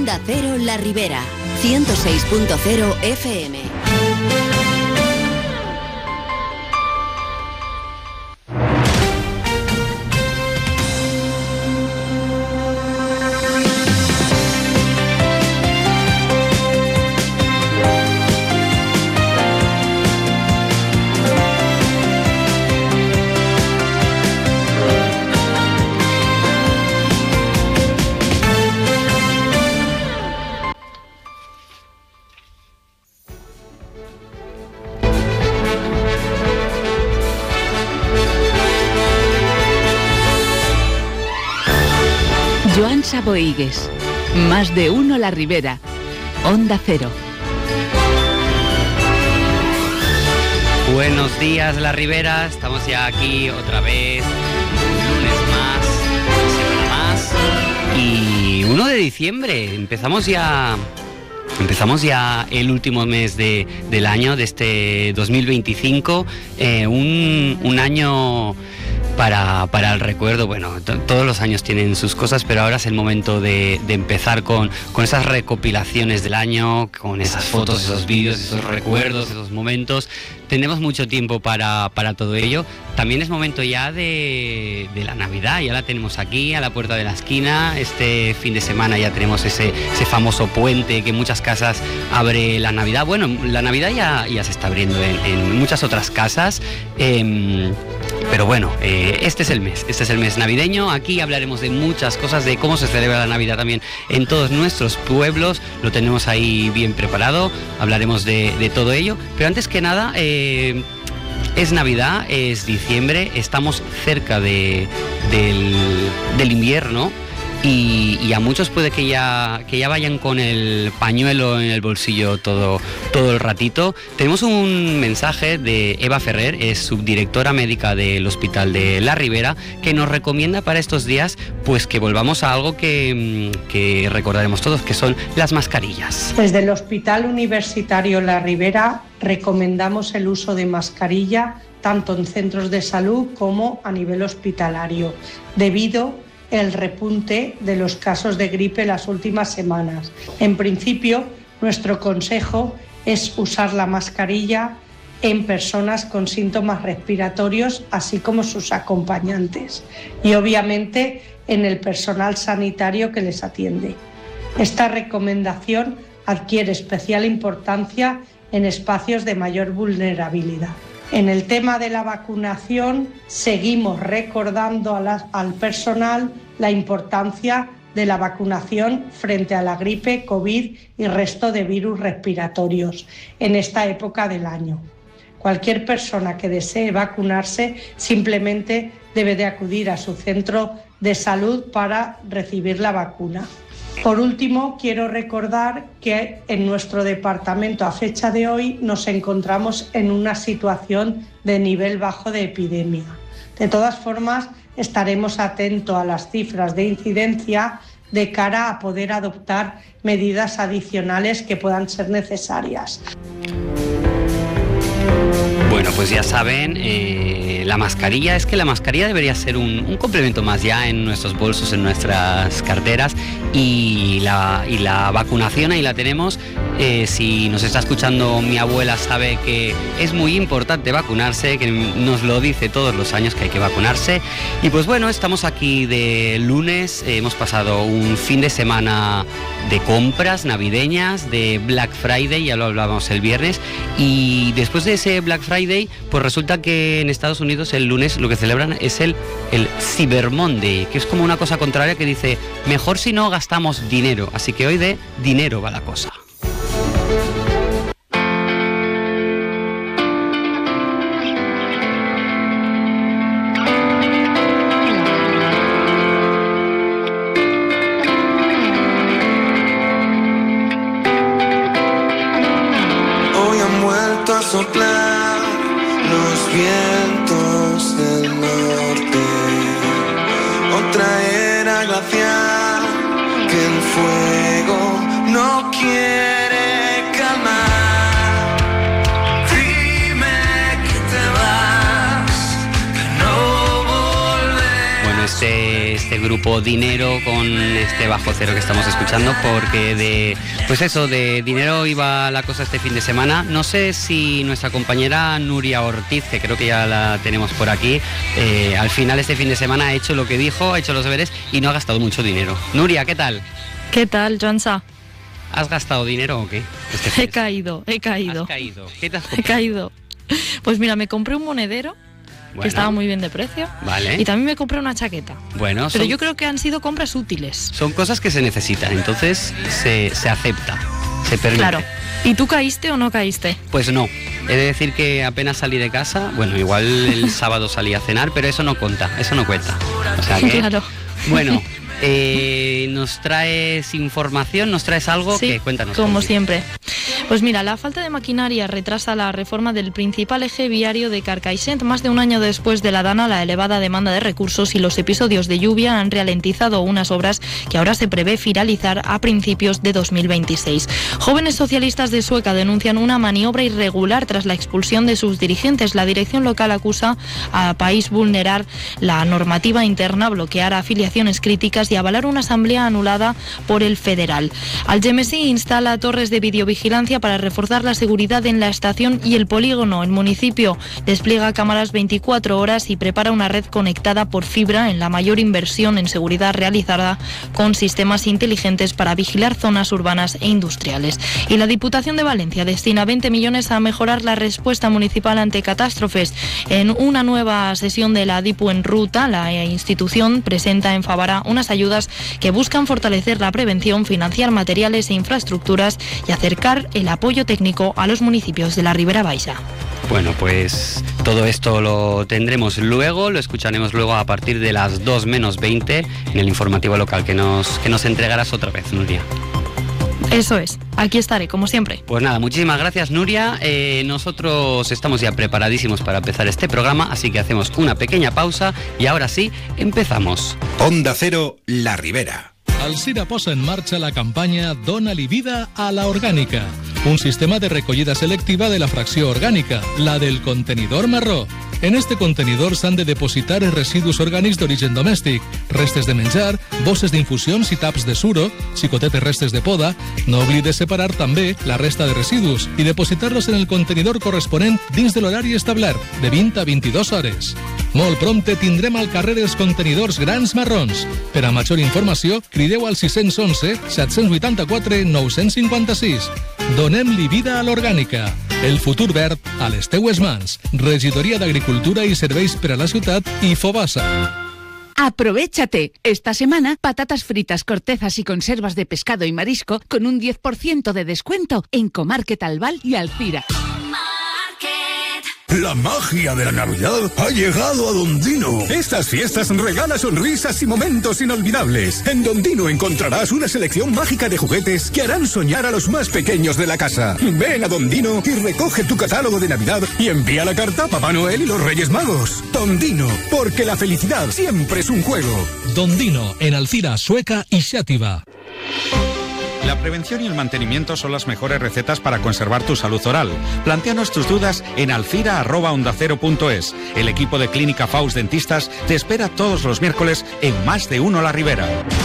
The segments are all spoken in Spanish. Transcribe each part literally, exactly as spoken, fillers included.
Onda Cero La Ribera, ciento seis punto cero F M. Joan Saboigues, Más de Uno La Ribera, Onda Cero. Buenos días, La Ribera. Estamos ya aquí otra vez, un lunes más, una semana más. Y uno de diciembre, empezamos ya... Empezamos ya el último mes de, del año, de este dos mil veinticinco, eh, un, un año... Para, para el recuerdo. Bueno, t- todos los años tienen sus cosas, pero ahora es el momento de, de empezar con, con esas recopilaciones del año, con esas fotos, esos vídeos, esos recuerdos, esos momentos. Tenemos mucho tiempo para, para todo ello. También es momento ya de, de la Navidad, ya la tenemos aquí a la puerta de la esquina. Este fin de semana ya tenemos ese, ese famoso puente que en muchas casas abre la Navidad. Bueno, la Navidad ya, ya se está abriendo en, en muchas otras casas. Eh, Pero bueno, eh, este es el mes, este es el mes navideño. Aquí hablaremos de muchas cosas, de cómo se celebra la Navidad también en todos nuestros pueblos. Lo tenemos ahí bien preparado, hablaremos de, de todo ello. Pero antes que nada, eh, es Navidad, es diciembre, estamos cerca de, del, del invierno. Y, y a muchos puede que ya, que ya vayan con el pañuelo en el bolsillo todo, todo el ratito. Tenemos un mensaje de Eva Ferrer, es subdirectora médica del Hospital de La Ribera, que nos recomienda para estos días pues que volvamos a algo que, que recordaremos todos, que son las mascarillas. Desde el Hospital Universitario La Ribera recomendamos el uso de mascarilla tanto en centros de salud como a nivel hospitalario, debido el repunte de los casos de gripe las últimas semanas. En principio, nuestro consejo es usar la mascarilla en personas con síntomas respiratorios, así como sus acompañantes, y obviamente en el personal sanitario que les atiende. Esta recomendación adquiere especial importancia en espacios de mayor vulnerabilidad. En el tema de la vacunación, seguimos recordando a la, al personal la importancia de la vacunación frente a la gripe, COVID y resto de virus respiratorios en esta época del año. Cualquier persona que desee vacunarse simplemente debe de acudir a su centro de salud para recibir la vacuna. Por último, quiero recordar que en nuestro departamento a fecha de hoy nos encontramos en una situación de nivel bajo de epidemia. De todas formas, estaremos atentos a las cifras de incidencia de cara a poder adoptar medidas adicionales que puedan ser necesarias. Bueno, pues ya saben, eh, la mascarilla, es que la mascarilla debería ser un, un complemento más ya en nuestros bolsos, en nuestras carteras, y la, y la vacunación ahí la tenemos. Eh, si nos está escuchando mi abuela, sabe que es muy importante vacunarse, que nos lo dice todos los años que hay que vacunarse. Y pues bueno, estamos aquí de lunes, eh, hemos pasado un fin de semana de compras navideñas, de Black Friday, ya lo hablábamos el viernes, y después de ese Black Friday, pues resulta que en Estados Unidos el lunes lo que celebran es el, el Cyber Monday, que es como una cosa contraria que dice, mejor si no gastamos dinero, así que hoy de dinero va la cosa. Soplar los vientos del norte, otra era glacial que el fuego no quiere calmar. Dime que te vas, que no volverás. Bueno, este este grupo Dinero con este bajo cero que estamos escuchando, porque de, pues eso, de dinero iba la cosa este fin de semana. No sé si nuestra compañera Nuria Ortiz, que creo que ya la tenemos por aquí, eh, al final este fin de semana ha hecho lo que dijo, ha hecho los deberes y no ha gastado mucho dinero. Nuria, ¿qué tal? ¿Qué tal, Joansa? ¿Has gastado dinero o qué? Este he caído, he caído. ¿Has caído? ¿Qué te has comprado? He caído. Pues mira, me compré un monedero, bueno, que estaba muy bien de precio. Vale. Y también me compré una chaqueta. Bueno, Pero son, yo creo que han sido compras útiles. Son cosas que se necesitan, entonces se, se acepta, se permite. Claro. ¿Y tú caíste o no caíste? Pues no. He de decir que apenas salí de casa, bueno, igual el sábado salí a cenar, pero eso no cuenta, eso no cuenta. O sea que, claro. Bueno, eh, nos traes información, nos traes algo sí, que cuéntanos. Como siempre. Pues mira, la falta de maquinaria retrasa la reforma del principal eje viario de Carcaixent. Más de un año después de la Dana, la elevada demanda de recursos y los episodios de lluvia han ralentizado unas obras que ahora se prevé finalizar a principios de dos mil veintiséis. Jóvenes socialistas de Sueca denuncian una maniobra irregular tras la expulsión de sus dirigentes. La dirección local acusa a País vulnerar la normativa interna, bloquear afiliaciones críticas y avalar una asamblea anulada por el federal. Algemesí instala torres de videovigilancia para reforzar la seguridad en la estación y el polígono. El municipio despliega cámaras veinticuatro horas y prepara una red conectada por fibra, en la mayor inversión en seguridad realizada con sistemas inteligentes para vigilar zonas urbanas e industriales. Y la Diputación de Valencia destina veinte millones a mejorar la respuesta municipal ante catástrofes. En una nueva sesión de la Dipu en Ruta, la institución presenta en Favara unas ayudas que buscan fortalecer la prevención, financiar materiales e infraestructuras y acercar el apoyo técnico a los municipios de la Ribera Baixa. Bueno, pues todo esto lo tendremos luego, lo escucharemos luego a partir de las dos menos veinte en el informativo local que nos, que nos entregarás otra vez, Nuria. Eso es, aquí estaré, como siempre. Pues nada, muchísimas gracias, Nuria. Eh, nosotros estamos ya preparadísimos para empezar este programa, así que hacemos una pequeña pausa y ahora sí, empezamos. Onda Cero, La Ribera. Alcira posa en marcha la campanya Dona-li vida a la orgànica, un sistema de recollida selectiva de la fracció orgànica, la del contenidor marró. En este contenidor s'han de depositar els residus orgànics d'origen domèstic, restes de menjar, bosses d'infusions i taps de suro, xicotetes restes de poda. No oblides separar també la resta de residus i depositar-los en el contenidor corresponent dins de l'horari establert, de vint a vint-i-dues hores. Molt prompte tindrem al carrer els contenidors grans marrons. Per a major informació, crideu al sis cents onze set cents vuitanta-quatre nou cents cinquanta-sis. Donem-li vida a l'orgànica. El futur verd a les teues mans. Regidoria d'Agricultura i Serveis per a la Ciutat i Fobasa. Aprovéchate. Esta semana, patatas fritas, cortezas y conservas de pescado y marisco con un diez por ciento de descuento en Comarket Albal y Alcira. La magia de la Navidad ha llegado a Dondino. Estas fiestas regala sonrisas y momentos inolvidables. En Dondino encontrarás una selección mágica de juguetes que harán soñar a los más pequeños de la casa. Ven a Dondino y recoge tu catálogo de Navidad y envía la carta a Papá Noel y los Reyes Magos. Dondino, porque la felicidad siempre es un juego. Dondino, en Alcira, Sueca y Xàtiva. La prevención y el mantenimiento son las mejores recetas para conservar tu salud oral. Plantéanos tus dudas en alcira arroba onda cero punto es. El equipo de Clínica Faust Dentistas te espera todos los miércoles en Más de Uno La Ribera.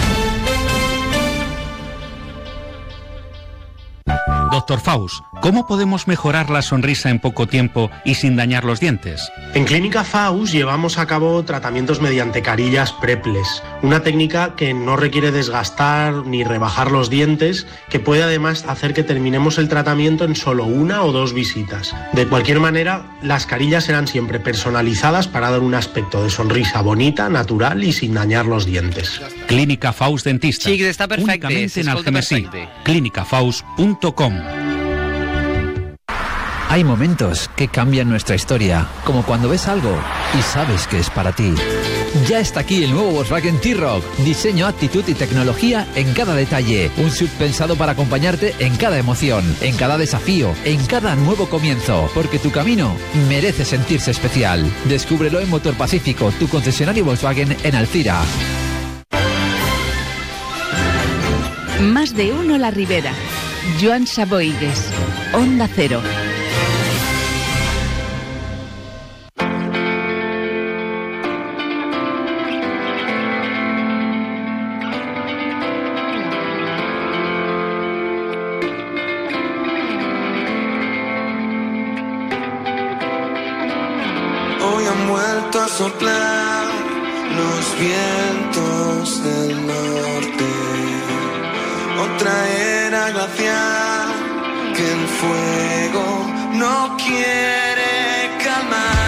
Doctor Faust, ¿cómo podemos mejorar la sonrisa en poco tiempo y sin dañar los dientes? En Clínica Faust llevamos a cabo tratamientos mediante carillas Preples, una técnica que no requiere desgastar ni rebajar los dientes, que puede además hacer que terminemos el tratamiento en solo una o dos visitas. De cualquier manera, las carillas serán siempre personalizadas para dar un aspecto de sonrisa bonita, natural y sin dañar los dientes. Clínica Faust Dentistas. Sí, está perfecte. Únicamente en Algemesí. clínica faust punto com. Hay momentos que cambian nuestra historia, como cuando ves algo y sabes que es para ti. Ya está aquí el nuevo Volkswagen T-Roc. Diseño, actitud y tecnología en cada detalle. Un S U V pensado para acompañarte en cada emoción, en cada desafío, en cada nuevo comienzo. Porque tu camino merece sentirse especial. Descúbrelo en Motor Pacífico, tu concesionario Volkswagen en Alcira. Más de Uno La Ribera. Joansa Boigues. Onda Cero. vuelto a soplar los vientos del norte. Otra era glacial que el fuego no quiere calmar.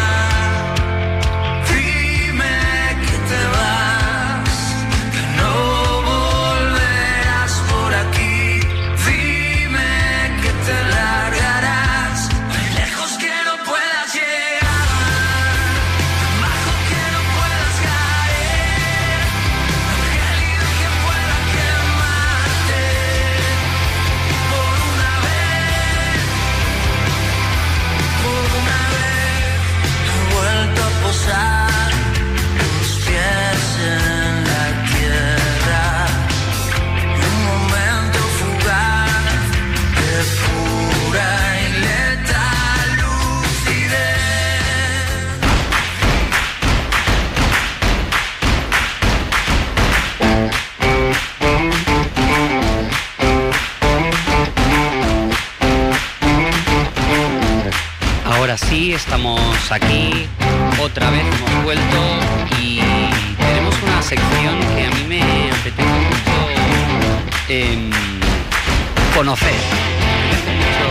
Ahora sí, estamos aquí, otra vez hemos vuelto y tenemos una sección que a mí me apetece mucho eh, conocer. Me apetece mucho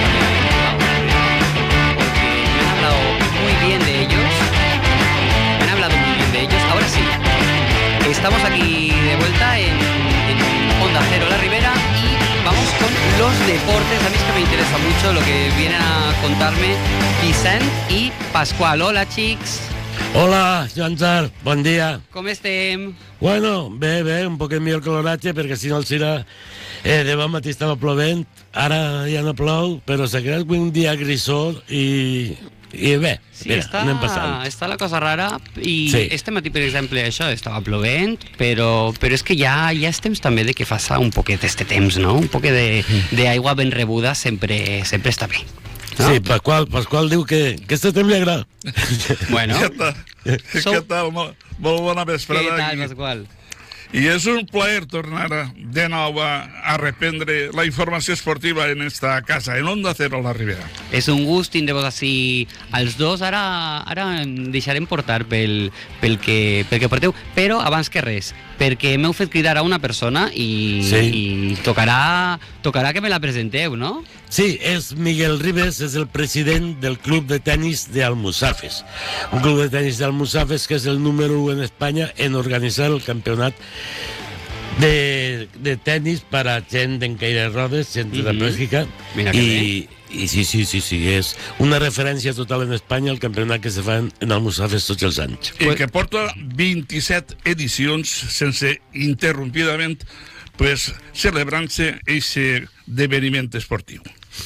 saber, porque me han hablado muy bien de ellos, me han hablado muy bien de ellos. Ahora sí, estamos aquí de vuelta en, en Onda Cero La Ribera y vamos con los deportes. A mí es que me interesa mucho lo que vienen a contarme Vicent i Pasqual. Hola, xics. Hola, Joan Sar, bon dia. Com estem? Bueno, bé, bé, un poquet millor que l'oratge, perquè si no el Cira eh, demà matí estava plovent, ara ja no plou, però s'ha creat un dia grisós i, i bé, sí, mira, està, anem passant. Està la cosa rara i sí. Este matí, per exemple, això estava plovent, però, però és que ja, ja és temps també de que faça un poquet d'este temps, no? Un poquet d'aigua ben rebuda sempre, sempre està bé. ¿No? Sí, Pasqual, Pasqual diu que, que este temps li agrada. Bueno. Què tal? So... Què tal? Molt, molt bona vesprada. Què tal, Pasqual? I és un plaer tornar de nou a, a reprendre la informació esportiva en esta casa, en Onda Cero La Ribera. És un gust tindre-vos així els dos. Ara, ara em deixarem portar pel, pel, que, pel que porteu, però abans que res, perquè m'heu fet cridar a una persona i, sí. i tocarà, tocarà que me la presenteu, no? Sí, és Miguel Ribes, és el president del club de tenis d'Almussafes. Un club de tenis d'Almussafes que és el número u en Espanya en organitzar el campionat de, de tenis per a gent en caire de rodes, gent de Mm-hmm. Bèlgica. Mira que I, bé. I sí, sí, sí, sí, és una referència total en Espanya al campionat que se fa en Almussafes tots els anys. I que porta vint-i-set edicions sense interrompidament pues, celebrant-se aquest esdeveniment esportiu.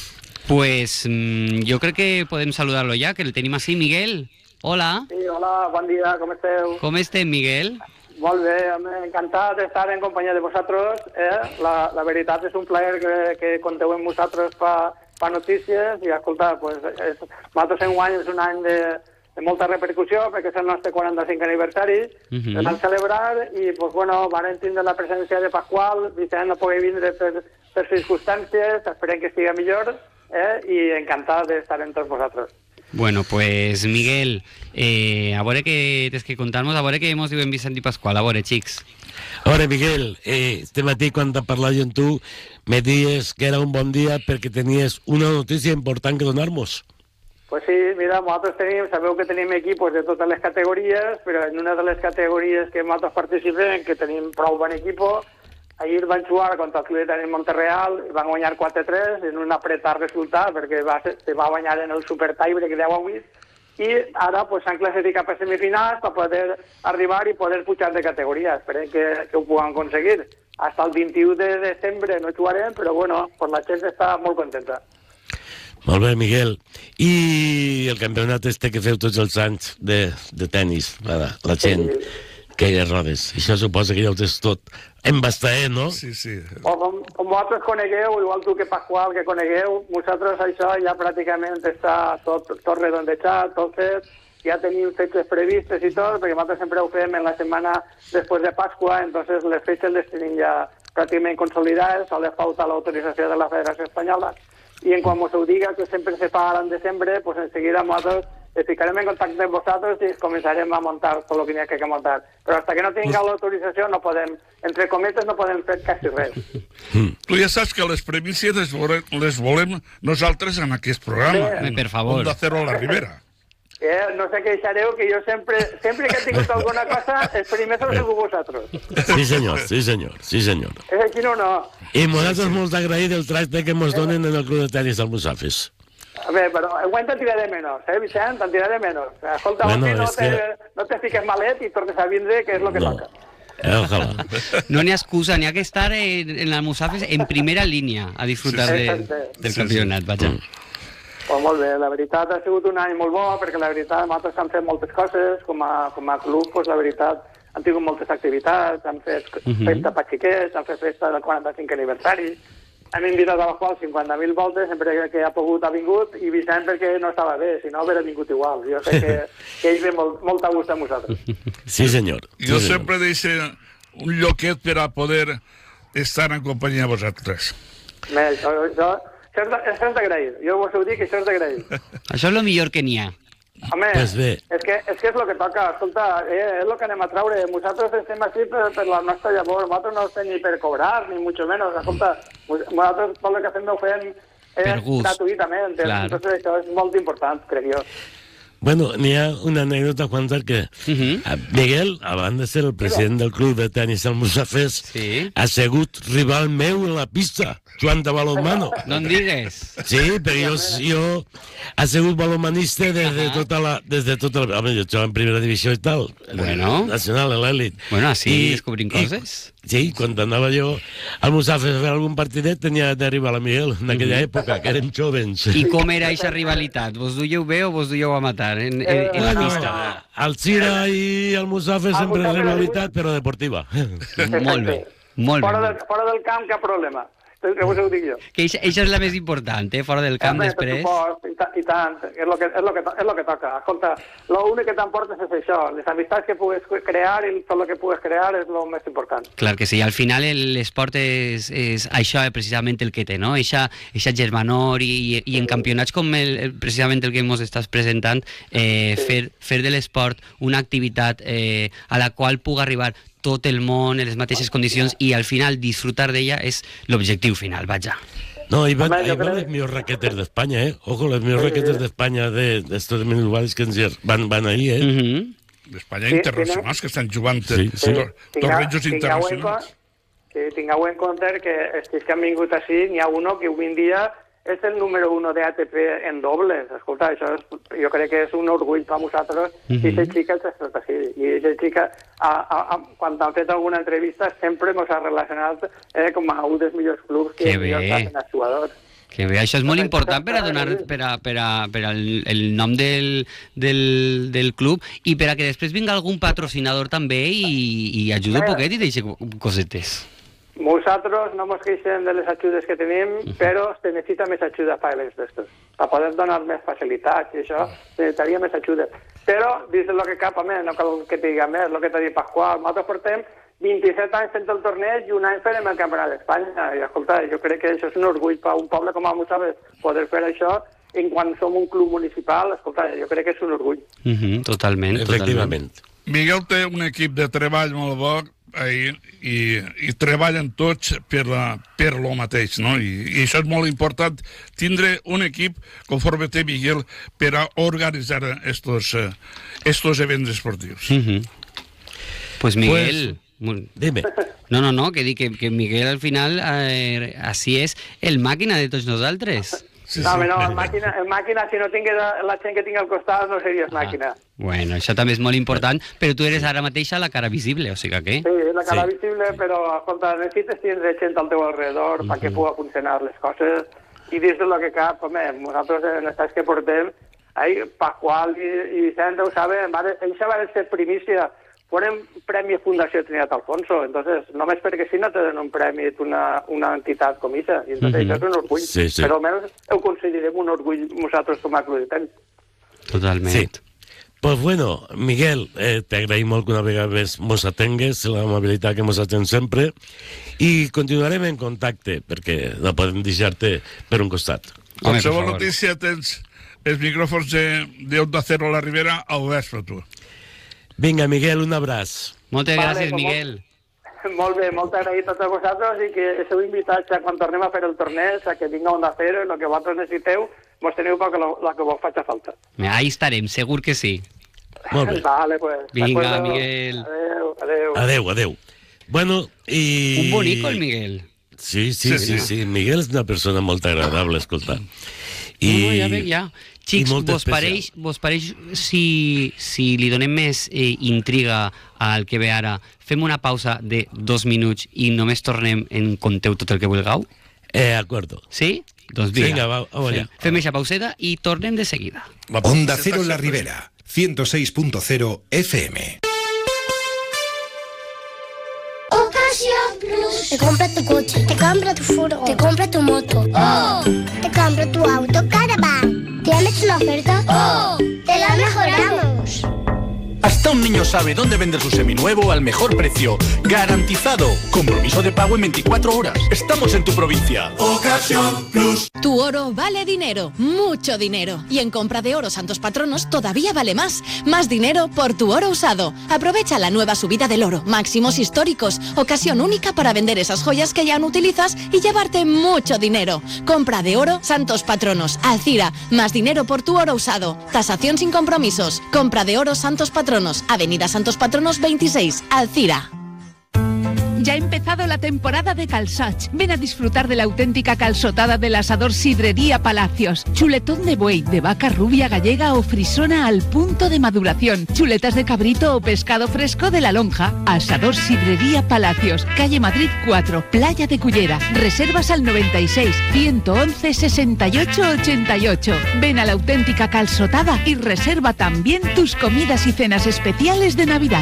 Pues mmm, jo crec que podem saludar-lo ja, que el tenim així. Miguel, hola. Sí, hola, bon dia, com esteu? Com estem, Miguel? Molt bé, encantat d'estar en companyia de vosaltres. Eh? La, la veritat és un plaer que, que conteu amb vosaltres fa, fa notícies i, escolta, pues, és, nosaltres en guany és un any de, de molta repercussió perquè és el nostre quaranta-cinquè aniversari. Uh-huh. El vam celebrar i, pues, bueno, van tindre la presència de Pasqual, Vicent no pogué vindre per, per circumstàncies, esperem que estigui millor, eh? I encantat d'estar amb tots vosaltres. Bueno, pues Miguel, eh, a veure què tens que contar-nos, a veure què ens diuen Vicent i Pasqual, a veure, xics. A veure, Miguel, eh, este matí quan t'ha parlat jo amb tu, me dies que era un bon dia perquè tenies una notícia important que donar-nos. Pues sí, mira, nosaltres tenim, sabeu que tenim equipos de totes les categories, però en una de les categories que nosaltres participem, que tenim prou bon equipo, ahir van jugar contra el Club de Tenis Monterreal i van guanyar quatre tres en un apretat resultat perquè va, se va guanyar en el Super Tiebreak deu a vuit i ara pues, s'han classificat per semifinals per poder arribar i poder pujar de categoria. Esperem que, que ho puguem aconseguir. Hasta el vint-i-u de desembre no jugarem, però bueno, pues la gent està molt contenta. Molt bé, Miguel. I el campionat este que feu tots els anys de, de tenis, la, la gent sí. que hi ha rodes. Això suposa que ja ho tens tot en bastaer, no? Sí, sí. O com, com vosaltres conegueu, igual tu que Pasqual, que conegueu, vosaltres això ja pràcticament està tot, tot redondejat, tot fet, ja tenim fetges previstes i tot, perquè nosaltres sempre ho fem en la setmana després de Pasqua, entonces les fetges les tenim ja pràcticament consolidades, sols falta l'autorització de la Federació Espanyola, i en quan us ho diga, que sempre se fa ara en desembre, pues enseguida nosaltres ens ficarem en contacte amb vosaltres i començarem a muntar tot el que n'hi ha que muntar. Però hasta que no tingueu l'autorització no podem, entre cometes, no podem fer quasi res. Tu ja saps que les premisses les volem, les volem nosaltres en aquest programa. Sí. Per favor. Onda Cero a la Ribera. Eh, no sé què deixareu, que jo sempre, sempre que he tingut alguna cosa, els primers heu sigut vosaltres. Sí, senyor, sí, senyor, sí, senyor. És així o no? I nosaltres molt agraït el tracte que ens donen en el Club de Tenis Almussafes. A veure, però enguany te'n tiraré menys, eh, Vicent? Te'n tiraré menys. Escolta, Bueno, bueno, no, és te, que- no te fiques malet i tornes a vindre, que és el que No. toca. Eh, ojalá. No n'hi ha excusa, n'hi ha que estar en, en l'Almussafes en primera línia a disfrutar Sí, sí. de, Exacte. del Sí, campionat, vaja. Pues molt bé, la veritat ha sigut un any molt bo, perquè la veritat nosaltres hem fet moltes coses, com a, com a club, pues, la veritat, han tingut moltes activitats, han fet Mhm. festa per xiquets, han fet festa del quaranta-cinquè aniversari, hem invitat a la qual cinquanta mil voltes, sempre que ha pogut ha vingut, i Vicent perquè no estava bé, si no hauria vingut igual. Jo sé que, que ell ve molt, molt a gust amb nosaltres. Sí, senyor. Jo Sí, senyor. sempre deixo un lloquet per a poder estar en companyia de vosaltres. Bé, això, això, això, és de- això és d'agrair. Jo vos ho dic, que això és d'agrair. Això és el millor que n'hi ha. Home, Pues bé. és que, és que és el que toca, escolta, eh, és el que anem a traure. Nosaltres estem així per, per la nostra llavor, nosaltres no estem ni per cobrar, ni mucho menos. Escolta, nosaltres tot el que fem ho fem eh, Per gust. gratuïtament. Claro. Entonces això és molt important, crec jo. Bueno, n'hi ha una anècdota, Juan, que uh, Miguel, abans de ser el president del Club de Tenis Almussafes, sí. ha sigut rival meu en la pista, Joan de balonmano. No em digues. Sí, perquè jo, jo ha sigut balonmanista des de tota la... Des de tota la home, jo estava en primera divisió i tal. Bueno. Nacional, en l'elit. Bueno, así descobrim coses. Sí, quan anava jo al Mussafes a fer algun partidet tenia d'arribar a Miguel, en aquella època, que érem jovens. I com era aquesta rivalitat? Vos duieu bé o vos duieu a matar en, en, en la Bueno, pista? al Cira i al Mussafes sempre Mussafes- rivalitat, però deportiva. Molt bé, molt Fora bé. del, fora del camp, cap problema. Que us ho dic jo. Que això és la més important, eh? Fora del camp Home, després. per supost, i, ta, i tant, és el que, és lo que, to- és lo que toca. Escolta, l'únic que t'emportes és això, les amistats que pugues crear i tot el que pugues crear és el més important. Clar que sí, al final el- l'esport és, és això és precisament el que té, no? Eixa, eixa germanor i, i en campionats com el, el, precisament el que ens estàs presentant, eh, fer, fer de l'esport una activitat eh, a la qual puga arribar tot el món en les mateixes condicions i al final disfrutar d'ella és l'objectiu final, vaja. No, ahí van, Home, ahí jo van crec- les millors raquetes d'Espanya, eh? Ojo, les millors Sí, raquetes sí. d'Espanya de- d'estos individuals que ens van, van ahí, eh? Mm-hmm. D'Espanya Sí, internacionals que estan jugant Sí, sí. tor- tornejos Tingueu en internacionals. compte- Sí, tingueu en compte que els que han vingut així, n'hi ha uno que avui en dia és el número uno de A T P en dobles. Escolta, això és, jo crec que és un orgull per nosaltres, Mhm. i aquesta xica els ha estat així. I aquesta xica, a, a, a, quan han fet alguna entrevista, sempre ens ha relacionat eh, com a un dels millors clubs que Que bé. millors els jugadors. Que bé, això és molt important per a donar per, a, per, a, per al, el nom del, del, del club i per a que després vinga algun patrocinador també i, i ajuda un Mira. poquet i deixi cosetes. Nosaltres no ens queixem de les ajudes que tenim, però se necessita més ajuda per als d'estos. Per poder donar més facilitats i això, se necessitaria més ajudes. Però, dins del que cap, home, no cal que te diga més, el que t'ha dit Pasqual. Nosaltres portem vint-i-set anys fent el torneig i un any farem el Campionat d'Espanya. I, escolta, jo crec que això és un orgull per un poble com el Mussafes poder fer això. En quan som un club municipal, escolta, jo crec que és un orgull. Uh -huh, totalment, Efectivament. Miguel té un equip de treball molt bo eh, i, i treballen tots per, la, per lo mateix, no? I, I això és molt important, tindre un equip, conforme té Miguel, per a organitzar estos, eh, estos events esportius. Uh -huh. Pues Miguel... Pues, dime. No, no, no, que dic que, que Miguel al final eh, així és el màquina de tots nosaltres. Sí, no, sí. no, en màquina, en màquina, si no tingués la gent que tinc al costat, no series màquina. Bueno, això també és molt important, però tu eres ara mateixa la cara visible, o sigui que... Sí, la cara sí. visible, però, escolta, necessites tindre gent al teu alrededor uh-huh. perquè pugui funcionar les coses, i dins de lo que cap, home, nosaltres en els anys que portem, ahí, Pasqual i, i Vicente ho saben, ells van ser primícia, foren Premi Fundació Trinitat Alfonso, entonces, només perquè si no te donen un premi una, una entitat com aquesta, i entonces uh-huh. això és un orgull, sí, sí. però almenys ho considerem un orgull nosaltres com a club de tenis. Totalment. Sí. Pues bueno, Miguel, eh, t'agraïm molt que una vegada més mos atengues, l'amabilitat que mos atén sempre, i continuarem en contacte, perquè no podem deixar-te per un costat. Qualsevol notícia tens els micròfons de, de Onda Cero La Ribera oberts per tu. Vinga, Miguel, un abraç. Moltes Vale, gràcies, com- Miguel. Molt bé, molt agraït a tots vosaltres i que sou invitats a quan tornem a fer el torneig, a que vinga Onda Cero, el que vosaltres necessiteu, vos teniu per la, la que vos faci falta. Ahí estarem, segur que sí. Molt bé. Vale, pues. Vinga, d'acuerdo. Miguel. Adéu, adéu. Adeu, adeu. Bueno, i... Un bonico, el Miguel. Sí, sí, sí, sí, sí. Miguel és una persona molt agradable, escolta. I... No, ja veig, ja. Xics, molt vos especial. pareix, vos pareix si, si li donem més eh, intriga al que ve ara, fem una pausa de dos minuts i només tornem en conteu tot el que vulgueu? Eh, acuerdo. Sí? Doncs vinga, Vinga, va, va, fem, fem eixa pauseta i tornem de seguida. Onda Cero La Ribera, ciento seis punto cero F M. Ocasión Plus. Te compra tu coche, te compra tu furgo, te compra tu moto. ¡Oh! Te compra tu auto Caravan. ¿Tienes una oferta? ¡Oh! Te la mejoramos. Hasta un niño sabe dónde vender su seminuevo al mejor precio. ¡Garantizado! Compromiso de pago en veinticuatro horas. Estamos en tu provincia. Ocasión Plus. Tu oro vale dinero, mucho dinero. Y en compra de oro Santos Patronos todavía vale más. Más dinero por tu oro usado. Aprovecha la nueva subida del oro, máximos históricos. Ocasión única para vender esas joyas que ya no utilizas y llevarte mucho dinero. Compra de oro Santos Patronos. Alcira, más dinero por tu oro usado. Tasación sin compromisos. Compra de oro Santos Patronos. Avenida Santos Patronos veintiséis, Alcira. Ya ha empezado la temporada de calçots. Ven a disfrutar de la auténtica calçotada del asador Sidrería Palacios. Chuletón de buey, de vaca rubia gallega o frisona al punto de maduración. Chuletas de cabrito o pescado fresco de la lonja. Asador Sidrería Palacios. Calle Madrid cuatro, Playa de Cullera. Reservas al noventa y seis, ciento once, sesenta y ocho, ochenta y ocho. Ven a la auténtica calçotada y reserva también tus comidas y cenas especiales de Navidad.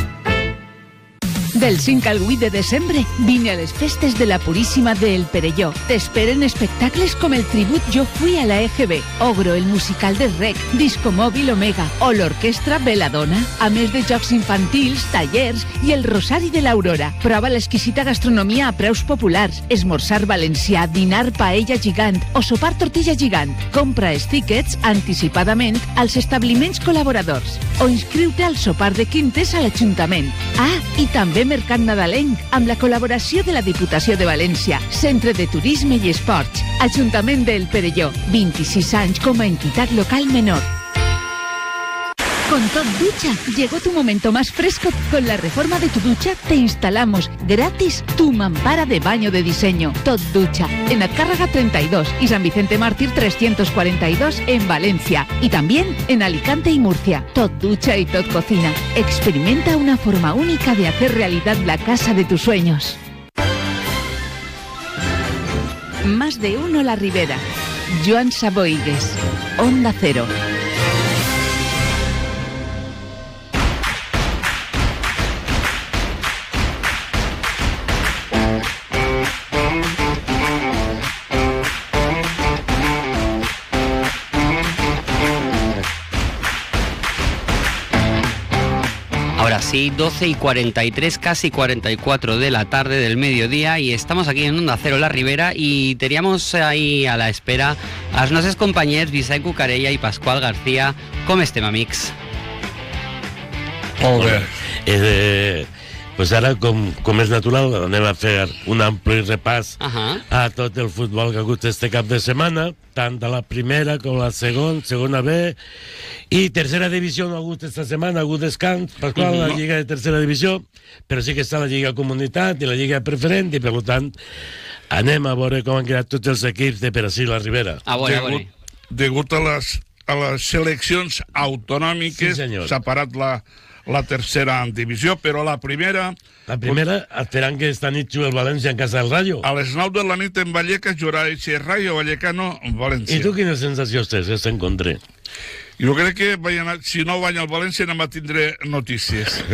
Del cinc al vuit de desembre vine a les festes de la Puríssima de El Perelló. T'esperen espectacles com el tribut Jo Fui a la E G B, Ogro, el musical de Rec, Disco Mòbil Omega o l'orquestra Belladonna, a més de jocs infantils, tallers i el Rosari de l'Aurora. Prova l'exquisita gastronomia a preus populars, esmorzar valencià, dinar paella gigant o sopar tortilla gigant. Compra els tickets anticipadament als establiments col·laboradors o inscriu-te al sopar de quintes a l'Ajuntament. Ah, i també Mercat Nadalenc, amb la col·laboració de la Diputació de València, Centre de Turisme i Esports, Ajuntament del Perelló, veintiséis anys com a entitat local menor. Con Top Ducha llegó tu momento más fresco. Con la reforma de tu ducha te instalamos gratis tu mampara de baño de diseño. Top Ducha en Azcárraga treinta y dos y San Vicente Mártir trescientos cuarenta y dos en Valencia y también en Alicante y Murcia. Top Ducha y Top Cocina. Experimenta una forma única de hacer realidad la casa de tus sueños. Más de uno La Ribera. Joan Saboigues. Onda Cero. Ahora sí, doce y cuarenta y tres, casi cuarenta y cuatro de la tarde del mediodía y estamos aquí en Onda Cero La Ribera y teníamos ahí a la espera a los nostres compañeros Vicent Cucarella y Pascual García. Com estem, amics? Molt bé. Eh, pues ara, com, com és natural, anem a fer un ampli repàs uh -huh. a tot el futbol que ha hagut este cap de setmana, tant de la primera com la segona, segona B, i tercera divisió no ha hagut esta setmana, ha hagut descans, Pasqual, uh -huh. la Lliga de tercera divisió, però sí que està la Lliga Comunitat i la Lliga Preferent, i per tant anem a veure com han quedat tots els equips de per ací la Ribera. A veure, a veure. Degut a les, a les seleccions autonòmiques sí, s'ha parat la la tercera divisió, però la primera... La primera, esperant que esta nit jugui el València en casa del Rayo. A les nou de la nit en Vallecas jugarà el Rayo Vallecano en València. I tu quina sensació tens, este encontre? Jo crec que vayan, si no guanya el València anem a tindre notícies.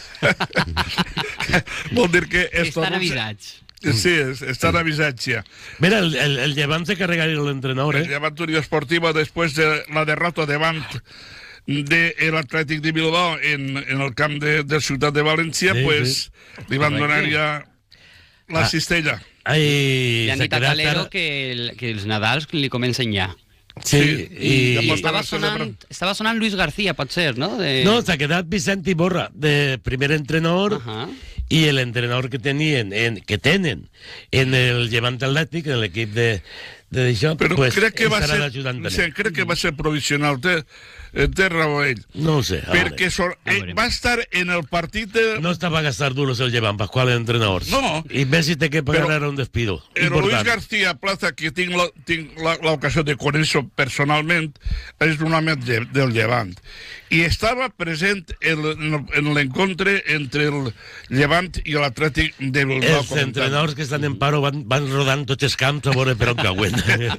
Vol dir que... Estan avisats. Sí, estan avisats ja. Mira, el, el, el Llevant se carregaria l'entrenador, eh? El Llevant Unió Esportiva, després de la derrota davant de l'Atlètic de Bilbao en, en el camp de, de Ciutat de València, sí, pues sí. Li van donar ja la cistella. Ai, li han dit a Calero que, el, que els Nadals li comencen ja. Sí, i... I estava sonant, estava sonant Luis García, pot ser, no? De... No, s'ha quedat Vicent Iborra, de primer entrenador, uh -huh. i l'entrenador que tenien, en, que tenen en el Llevant Atlètic, en l'equip de d'això, però pues, crec que va estarà ser, ajudant sí, crec que va ser provisional, té, té raó ell. No ho sé. Perquè so, ell va estar en el partit de... No estava a gastar duros el Llevant, Pascual, entrenadors. No. I més si té que pagar ara un despido. Pero Luis García Plaza, que tinc l'ocasió de conèixer personalment, és un home de, del Llevant. I estava present en, en l'encontre entre el Llevant i l'Atlètic de Bilbao. Els entrenadors que estan en paro van, van rodant tots els camps a veure per on cauen.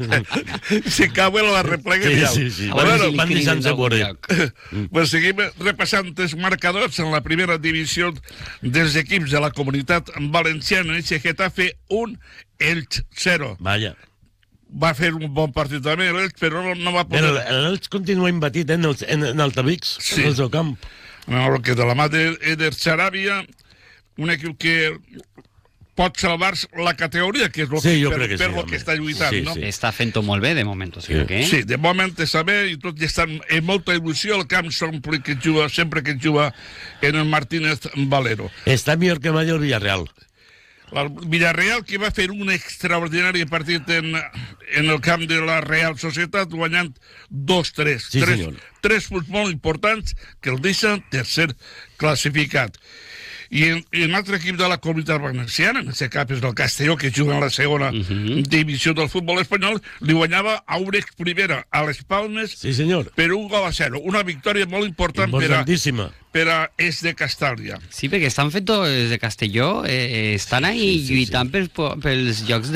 Si cauen la repleguen. Sí, sí, sí. Bueno, van deixant-se veure. Pues seguim repassant els marcadors en la primera divisió dels equips de la Comunitat Valenciana. En Getafe un, Elx zero. Vaya. Va fer un bon partit també l'Elx, però no, no va poder... Però l'Elx continua imbatit en, el, en, en Altavix, sí. En el seu camp. No, el que de la mà d'Eder Sarabia, un equip que pot salvar la categoria, que és lo sí, que, per, que, per sí, lo que està lluitant, sí, no? Sí. Està fent-ho molt bé, de moment. O sigui, sí. Que... sí, de moment està bé i tot estan en molta il·lusió. El camp s'omple que juga, sempre que juga en el Martínez Valero. Està millor que mai el Villarreal. El Villarreal, que va fer un extraordinari partit en, en el camp de la Real Societat, guanyant dos tres. Sí, tres, senyor. tres punts molt importants que el deixen tercer classificat. I en, en l'altre equip de la Comunitat Valenciana, en aquest cap és el Castelló, que juga en la segona uh -huh. divisió del futbol espanyol, li guanyava a un ex-primera, a les Palmes, sí, senyor. Per un gol a zero. Una victòria molt important per a, per a Es de Castàlia. Sí, perquè estan fent els de Castelló, eh, estan ahí sí, sí, lluitant sí. Pels, pels llocs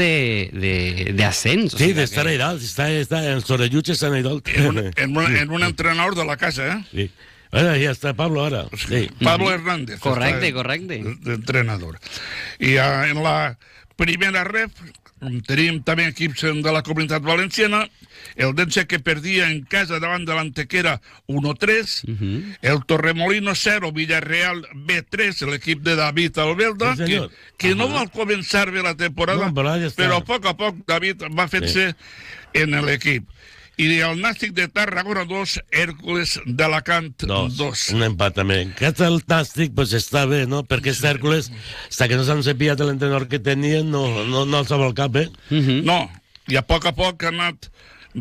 d'ascens. Sí, o sigui d'estar que... a dalt, està, està, els orelluts estan a dalt. En un, en, un, en un entrenador de la casa, eh? Sí. Bueno, ja està Pablo ara. Sí. Pablo Hernández. Correcte, correcte. D'entrenador. I uh, en la primera ref tenim també equips de la Comunitat Valenciana, el Dense que perdia en casa davant de l'Antequera uno tres, uh -huh. el Torremolino zero, Villarreal B tres, l'equip de David Albelda, sí, que, que uh -huh. no va començar bé la temporada, no, però, ja però a poc a poc David va fer-se sí. en l'equip. I el Nàstic de Tarragona dos, Hèrcules d'Alacant dos. Un empat també. En cas del Nàstic, pues està bé, no? Perquè aquest Hèrcules, fins que no s'han cepillat l'entrenador que tenien, no, no, no els el cap, eh? Uh -huh. No, i a poc a poc ha anat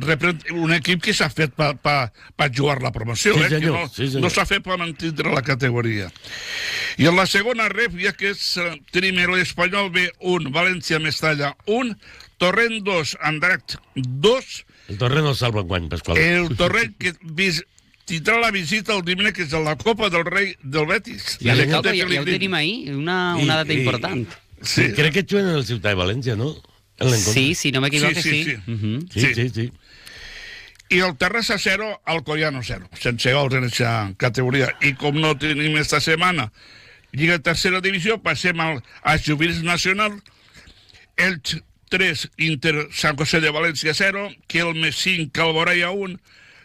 un equip que s'ha fet per pa, pa jugar la promoció, sí, eh? Senyor, Que no, sí, no s'ha fet per mantindre la categoria. I en la segona ref, ja que és uh, tenim l'Espanyol B un, València Mestalla un, Torrent dos, Andratx dos. El Torrent no salva enguany, Pasqual. El Torrent que vis, tindrà la visita el dimecres a la Copa del Rei del Betis. Ja, ja, ja, ja ho tenim ahir, una, una data I, important. Sí. Sí. Crec que juguen en el Ciutat de València, no? Sí, si no m'equivoco, sí. Sí, sí, sí. Uh -huh. sí, sí, sí, sí. I el Terrassa zero, Alcoyano zero, sense gols en aquesta categoria. I com no tenim esta setmana Lliga Tercera Divisió, passem al, a Jubilers Nacional, Elx tres, Inter San José de València zero, Quilmes cinc, Alboraya un,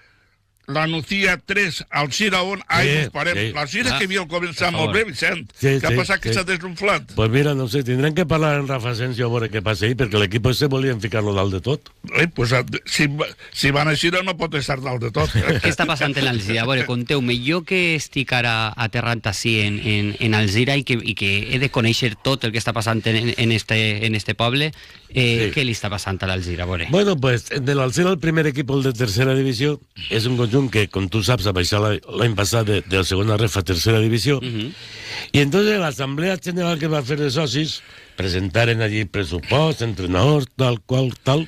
la Nucía tres, Alzira un, ai, sí, parem. Sí. L'Alzira ah, que havia començat molt bé, Vicent. Sí, què ha sí, passat sí. que s'ha desunflat? Pues mira, no sé, tindrem que parlar amb Rafa Asensio a veure què passa ahí, perquè l'equip se volien ficar-lo dalt de tot. Eh, pues, si, si van a Alzira no pot estar dalt de tot. Què està passant en Alzira? A veure, conteu-me, jo que estic ara aterrant així en, en, en Alzira i que, i que he de conèixer tot el que està passant en, en, este, en este poble, eh, sí. Què li està passant a l'Alzira? Bueno, pues de l'Alzira el primer equip, el de tercera divisió, és un conjunt que, com tu saps, ha baixat l'any passat de, de la segona ref a tercera divisió. Uh -huh. I entonces l'Assemblea General que va fer de socis presentaren allí pressupost, entrenadors, tal qual, tal,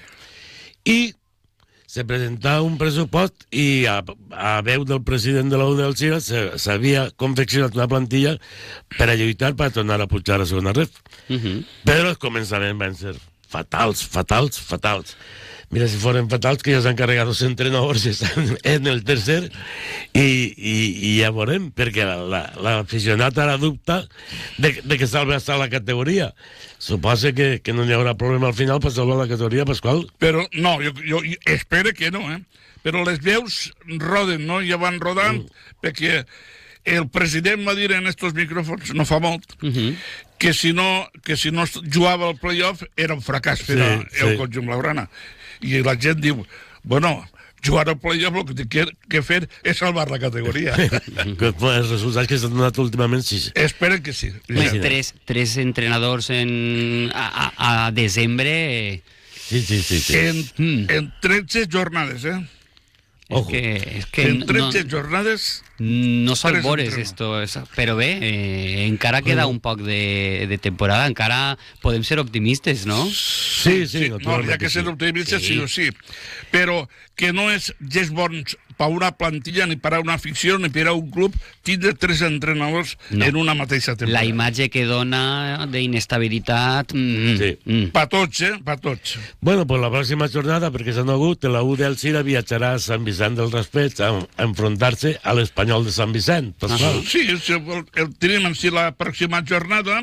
i se presentava un pressupost i a, a veu del president de la U de Alzira s'havia confeccionat una plantilla per a lluitar per a tornar a pujar a segona ref. Uh -huh. Però els començaments van ser fatals, fatals, fatals. Mira, si foren fatals, que ja s'han carregat els entrenadors i estan en el tercer, i, i, i ja veurem, perquè l'aficionat ara dubta de, de que salvi hasta la categoria. Suposa que, que no hi haurà problema al final per salvar la categoria, Pasqual. Però no, jo, jo, jo espero que no, eh? Però les veus roden, no? Ja van rodant, mm. perquè el president va dir en estos micròfons, no fa molt, uh -huh. que, si no, que si no jugava el playoff era un fracàs per sí, sí. el conjunt blaugrana. I la gent diu, bueno, jugar al playoff el que té que, que fer és salvar la categoria. Els resultats que s'han donat últimament, sí. Esperen que sí. Pues tres, tres entrenadors en, a, a, a desembre... Sí, sí, sí. sí. En, mm. en tretze jornades, eh? Es que, es que en tretze no, jornades... No són bores, esto, però bé, eh, encara queda un poc de, de temporada, encara podem ser optimistes, no? Sí, sí, sí no, hi ha que ser optimistes sí. sí o sí, però que no és gens bons per una plantilla, ni per a una afició, ni per a un club, tindre tres entrenadors no. en una mateixa temporada. La imatge que dona d'inestabilitat... Mm, sí. mm. Pa tots, eh? Pa tots. Bueno, pues la pròxima jornada, perquè s'han hagut, la U del Cira viatjarà a Sant Vicent del Raspeig a, a enfrontar-se a l'Espanyol de Sant Vicent. Pasqual. Sí, el, el tenim en si la pròxima jornada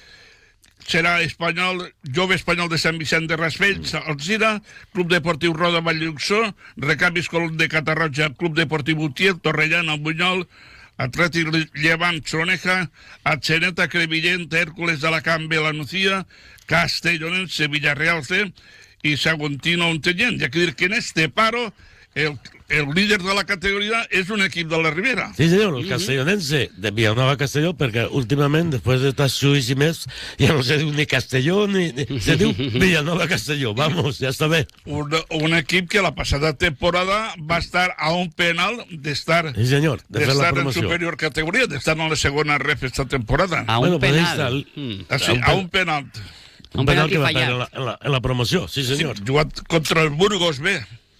serà Espanyol, Jove Espanyol de Sant Vicent de Raspeig, Alzira, Club Deportiu Roda Valluxó, Recanvis Colón de Catarroja, Club Deportiu Utiel, Torrellana, Bunyol, Atlètic Llevant, Soneja, Atxeneta, Crevillent, Hèrcules d'Alacant, Vilanucía, Castellonense, Villarreal C i Saguntino, Ontinyent. Hi ha que dir que en este paro el, el líder de la categoria és un equip de la Ribera. Sí, senyor, el castellonense de Vilanova Castelló, perquè últimament, després de tas xuis i més, ja no se diu ni Castelló, ni, ni se diu Vilanova Castelló. Vamos, ja està bé. Un, un equip que la passada temporada va estar a un penal d'estar sí, senyor, de fer la en promoció. superior categoria, d'estar en la segona ref esta temporada. A un bueno, penal. Mm. Así, a un penal. Un penal que va perdre en la, en, la, en la promoció, sí, senyor. Sí, jugat contra el Burgos B.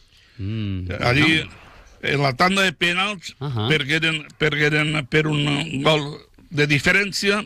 Mm, allí, no. en la tanda de penals, uh -huh. pergueren, pergueren per un gol de diferència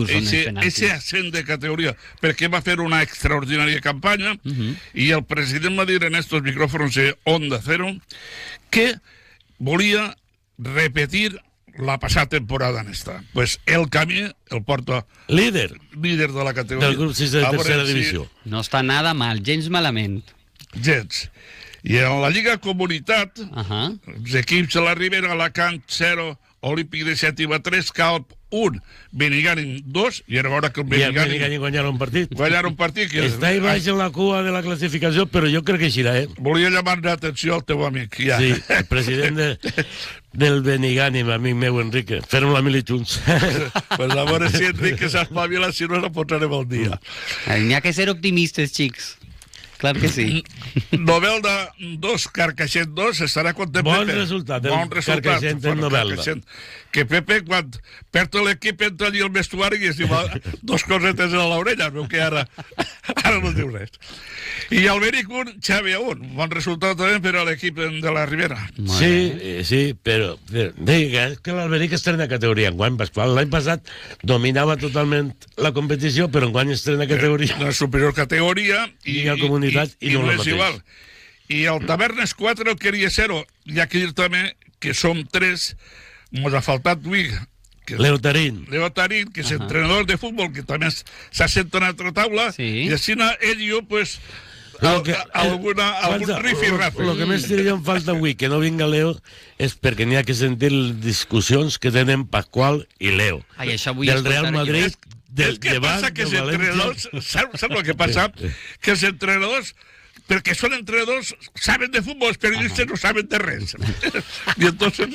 ese ascent de categoria, perquè va fer una extraordinària campanya uh -huh. i el president va dir en estos micròfons de Onda Cero que volia repetir la passada temporada en esta. Pues el camí el porta líder líder de la categoria del grup sis de tercera divisió. Si... No està nada mal, gens malament. Gens. I en la Lliga Comunitat, uh -huh. els equips de la Ribera, Alacant zero, Olímpic de Xàtiva tres, Calp un, Benigànim dos, i ara veure que el Benigànim guanyarà un partit. Guanyarà un partit. Que està ahí baix en la cua de la classificació, però jo crec que aixirà, eh? Volia llamar l'atenció al teu amic, ja. Sí, el president de, del Benigànim, amic meu, Enrique. Fem la mili junts. Pues a veure si Enrique s'espavila, si no, no posarem al dia. N'hi ha que ser optimistes, xics. Clar que sí. Novelda dos, Carcaixent dos, estarà content bon Pepe. Resultat, bon resultat. Carcaixent en Novelda. Carcaixent. Que Pepe, quan perd l'equip, entra allí al vestuari i es diu dos cosetes a l'orella, veu que ara, ara no diu res. I Alberic un, Xavi un. Bon resultat també per a l'equip de la Ribera. Sí, eh, sí, però, però digue, és que l'Alberic estrena categoria enguany, Pasqual. L'any passat dominava totalment la competició, però enguany estrena categoria. La superior categoria i, i, i, i, i no, no és igual. I el Tavernes quatre, el queria zero. Hi ha que dir també que som tres. Mos ha faltat avui Leo Tarín. Leo Tarín, que és uh -huh. entrenador de futbol, que també s'assenta en altra taula, sí. I així ell i jo, pues, al, que, alguna, algun rif i raf. El que més diria en falta avui, que no vinga Leo, és perquè n'hi ha que sentir les discussions que tenen Pasqual i Leo. Ai, això vull del Real Madrid, jo. del el que Llevant, passa que els entrenadors, saps, saps el que passa? Que els entrenadors, perquè són entrenadors, saben de futbol, els periodistes no saben de res. I entonces,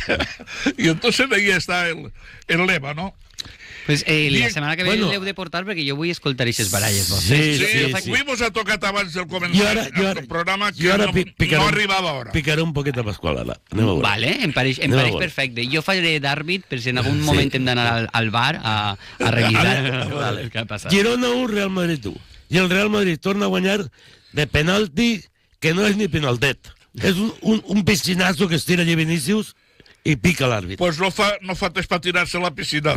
y entonces ahí está el, el lema, ¿no? Pues eh, la setmana que ve bueno, l'heu de portar perquè jo vull escoltar aquestes baralles. Sí, sí, sí, sí. Avui mos ha tocat abans del començament el programa que no, picaré, no arribava ara. Picaré un poquet a Pasqual ara. Vale, em pareix, em pareix perfecte. Jo faré d'àrbit per si en algun moment sí. hem d'anar al, al bar a, a revisar vale. el que ha passat. Girona un, Real Madrid un. I el Real Madrid torna a guanyar de penalti que no és ni penaltet. És un, un, un piscinazo que es tira allí Vinícius i pica l'àrbit. Pues no fa, no fa temps per tirar-se a la piscina.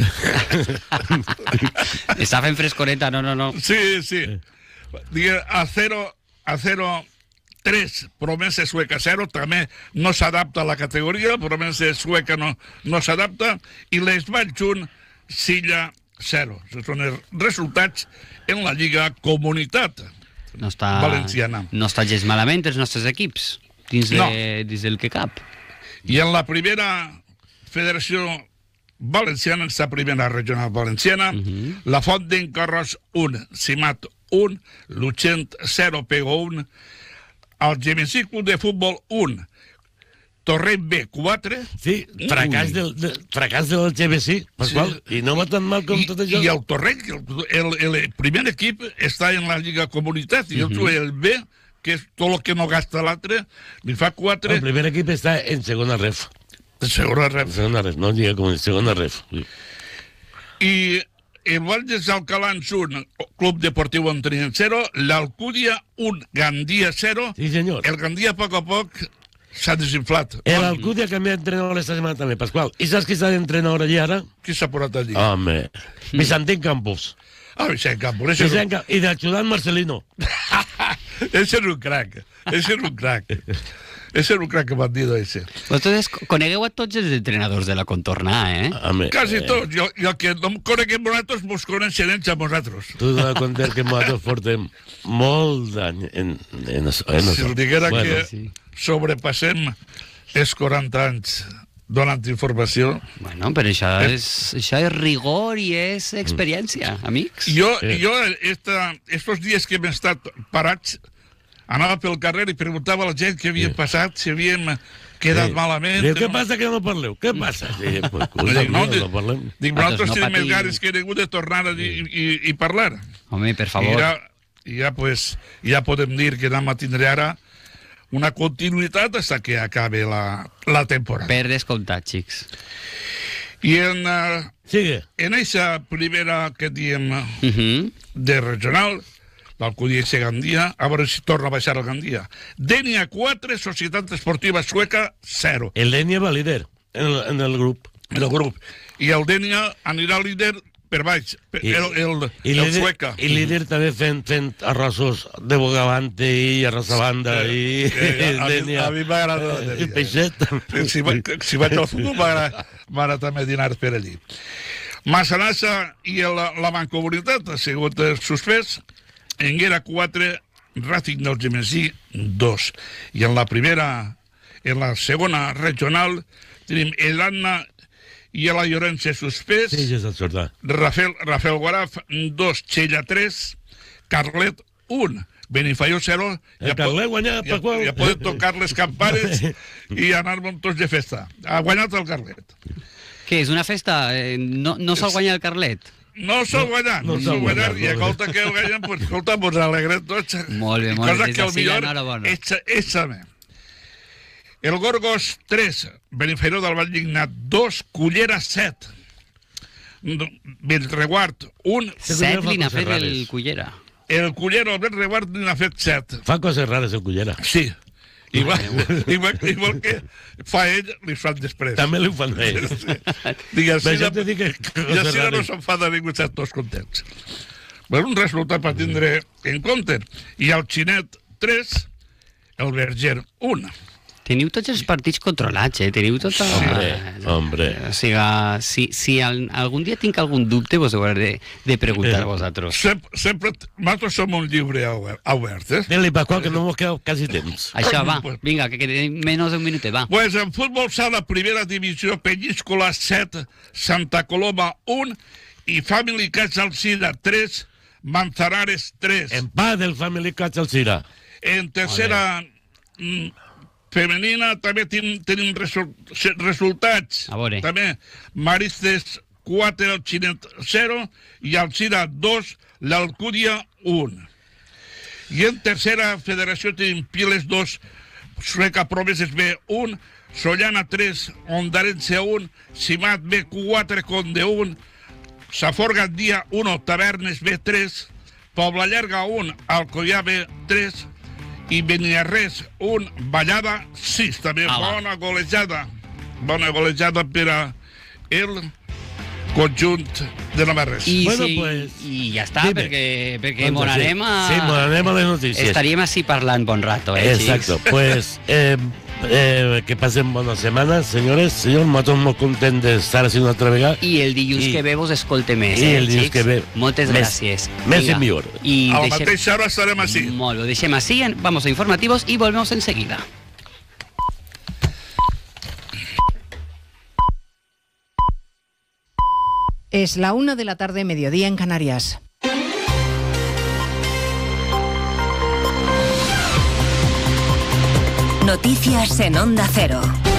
Està fent frescoreta, no, no, no. Sí, sí. A zero, a zero, tres, promesa sueca zero, també no s'adapta a la categoria, promesa sueca no, no s'adapta, i l'Esball Junt, Silla zero. Aquests són els resultats en la Lliga Comunitat no està, valenciana. No està gens malament els nostres equips, dins, de, no. dins del que cap. I en la primera federació valenciana, esta primera regional valenciana, uh -huh. la Font d'en Carròs un, Simat un, Luchent zero, Pego un, el Gemesí Club de Futbol un, Torrent B quatre. Sí, fracàs del, del, fracàs del G B C, Pasqual, sí. I no va tan mal com I, tot això. I el Torrent, el, el, el primer equip està en la Lliga Comunitat, i uh-huh. el B, que és tot el que no gasta l'altre, li fa quatre... El primer equip està en segona ref. En segona ref. En segona ref, no Lliga Comunitat, segona ref. Sí. I el Valles Alcalans un, Club Deportiu Ontinyent cero, l'Alcúdia un, Gandia cero. Sí, senyor. El Gandia, a poc a poc, s'ha desinflat. El Alcúdia ha canviat d'entrenador esta setmana també, Pasqual. I saps qui està d'entrenador allí ara? Qui s'ha posat allí? Home, Vicentín Campos. Ah, Vicent Campos. Vicent Campos. I d'ajudant Marcelino. Ese és un crac. Ese és un crac. Ese és un crac bandido, ese. Vosaltres conegueu a tots els entrenadors de la contorna, eh? Home, Quasi eh... tots. Jo, i el que no em coneguem nosaltres, mos coneixen ells a nosaltres. Tu t'has de comptar que nosaltres portem molt d'any en, en, en, en Si el diguera bueno, que sí. sobrepassem els quaranta anys donant informació... Bueno, però això és, això és rigor i és experiència, amics. Jo, jo esta, estos dies que hem estat parats, anava pel carrer i preguntava a la gent què havia passat, si havíem quedat sí. malament... Diu, què no... passa que no parleu? Què passa? Sí, pues, no, dic, no, no parlem. Dic, nosaltres tenim més ganes que ningú de tornar a dir i, i, i parlar. Home, per favor. I ja, i ja, pues, ja podem dir que anem a tindre ara una continuïtat fins que acabi la, la temporada. Per descomptat, xics. I en, uh, Sigue. en aquesta primera que diem uh -huh. de regional, l'Alcúdia i Gandia, a veure si torna a baixar el Gandia. Dènia quatre, Societat Esportiva Sueca zero. El Dènia va líder en el, en el grup. En el grup. I el Dènia anirà líder per baix, per, I, el, el, i el líder, Sueca. I líder també fent, fent arrossos de Bogavante i Arrasabanda i... Eh, a, mi, a mi m'agrada la I Peixet. Si, si vaig al futbol m'agrada també dinar per allí. Massanassa i la, la Mancomunitat ha sigut suspès. Enguera quatre, Racing del Gemesí dos. I en la primera, en la segona regional, tenim l'Anna i a la Llorença suspès. Sí, ja s'ha sortat. Rafael, Rafael Guaraf dos, Xella tres, Carlet un, Benifaió zero. El ja Carlet guanyat, ja, Pasqual. ja podem tocar les campanes i anar-nos tots de festa. Ha guanyat el Carlet. Què, és una festa? Eh, no no se'l guanya el Carlet? No s'ha guanyat, no, no s'ha guanyat, i escolta que el guanyen, pues, escolta, ens alegrem tots. Molt bé, molt bé. Cosa que el millor és saber. El Gorgos tres, Benifaió del Valldignat dos, Cullera set, Bellreguard un... set li n'ha fet el Cullera. El Cullera, el Bellreguard, li n'ha fet set. Fa coses rares el Cullera. Sí. Igual, igual, igual que fa ell, li fan després. També li fan a ell. Sí. Digues, i així no s'enfada ningú, estan tots contents. Bueno, un resultat per tindre en compte. I el Xinet tres, el Verger un. Teniu tots els partits controlats, eh? Teniu tota... Hombre, hombre. O sigui, si, si al, algun dia tinc algun dubte, vos hauré de, de preguntar a vosaltres. Sempre, sempre, nosaltres som un llibre obert, eh? Dile, Pasqual, que no hemos quedado casi temps. Això, va, vinga, que quedem menys d'un minut, va. Pues en futbol sala, primera divisió, Penyíscola set, Santa Coloma un, i Family Catch Alcira tres, Manzanares tres. Empat del Family Catch Alcira. En tercera... Mm, femenina també tenim, tenim resul, resultats. A veure. També Maristes quatre, el Xinet zero, i Alcira dos, l'Alcúdia un. I en tercera federació tenim Piles dos, Sueca Promeses B un, Sollana tres, Ondarense un, Simat B quatre, Conde un, Saforga Dia uno, Tavernes B tres, Pobla Llarga un, Alcoià B tres, i Beniarrés un, Vallada sis, també ah, bona golejada, bona golejada per a el conjunt de Navarrés. I, bueno, sí, pues, i ja està, dime. perquè, perquè Doncs morarem a... Sí, morarem a les notícies. Estaríem així parlant bon rato, eh, Exacto, xics? pues... Eh, Eh, que pasen buenas semanas, señores. Señor, nosotros muy contentos de estar haciendo otra vegada. I el dilluns I, que ve vos escolte més, I eh, el dilluns xics? que ve. Moltes Més, gràcies. Més en millor. I a la deixem... mateixa hora estarem així. Molt bé, deixem així, vamos a informativos y volvemos enseguida. Es la una de la tarde, mediodía en Canarias. Noticias en Onda Cero.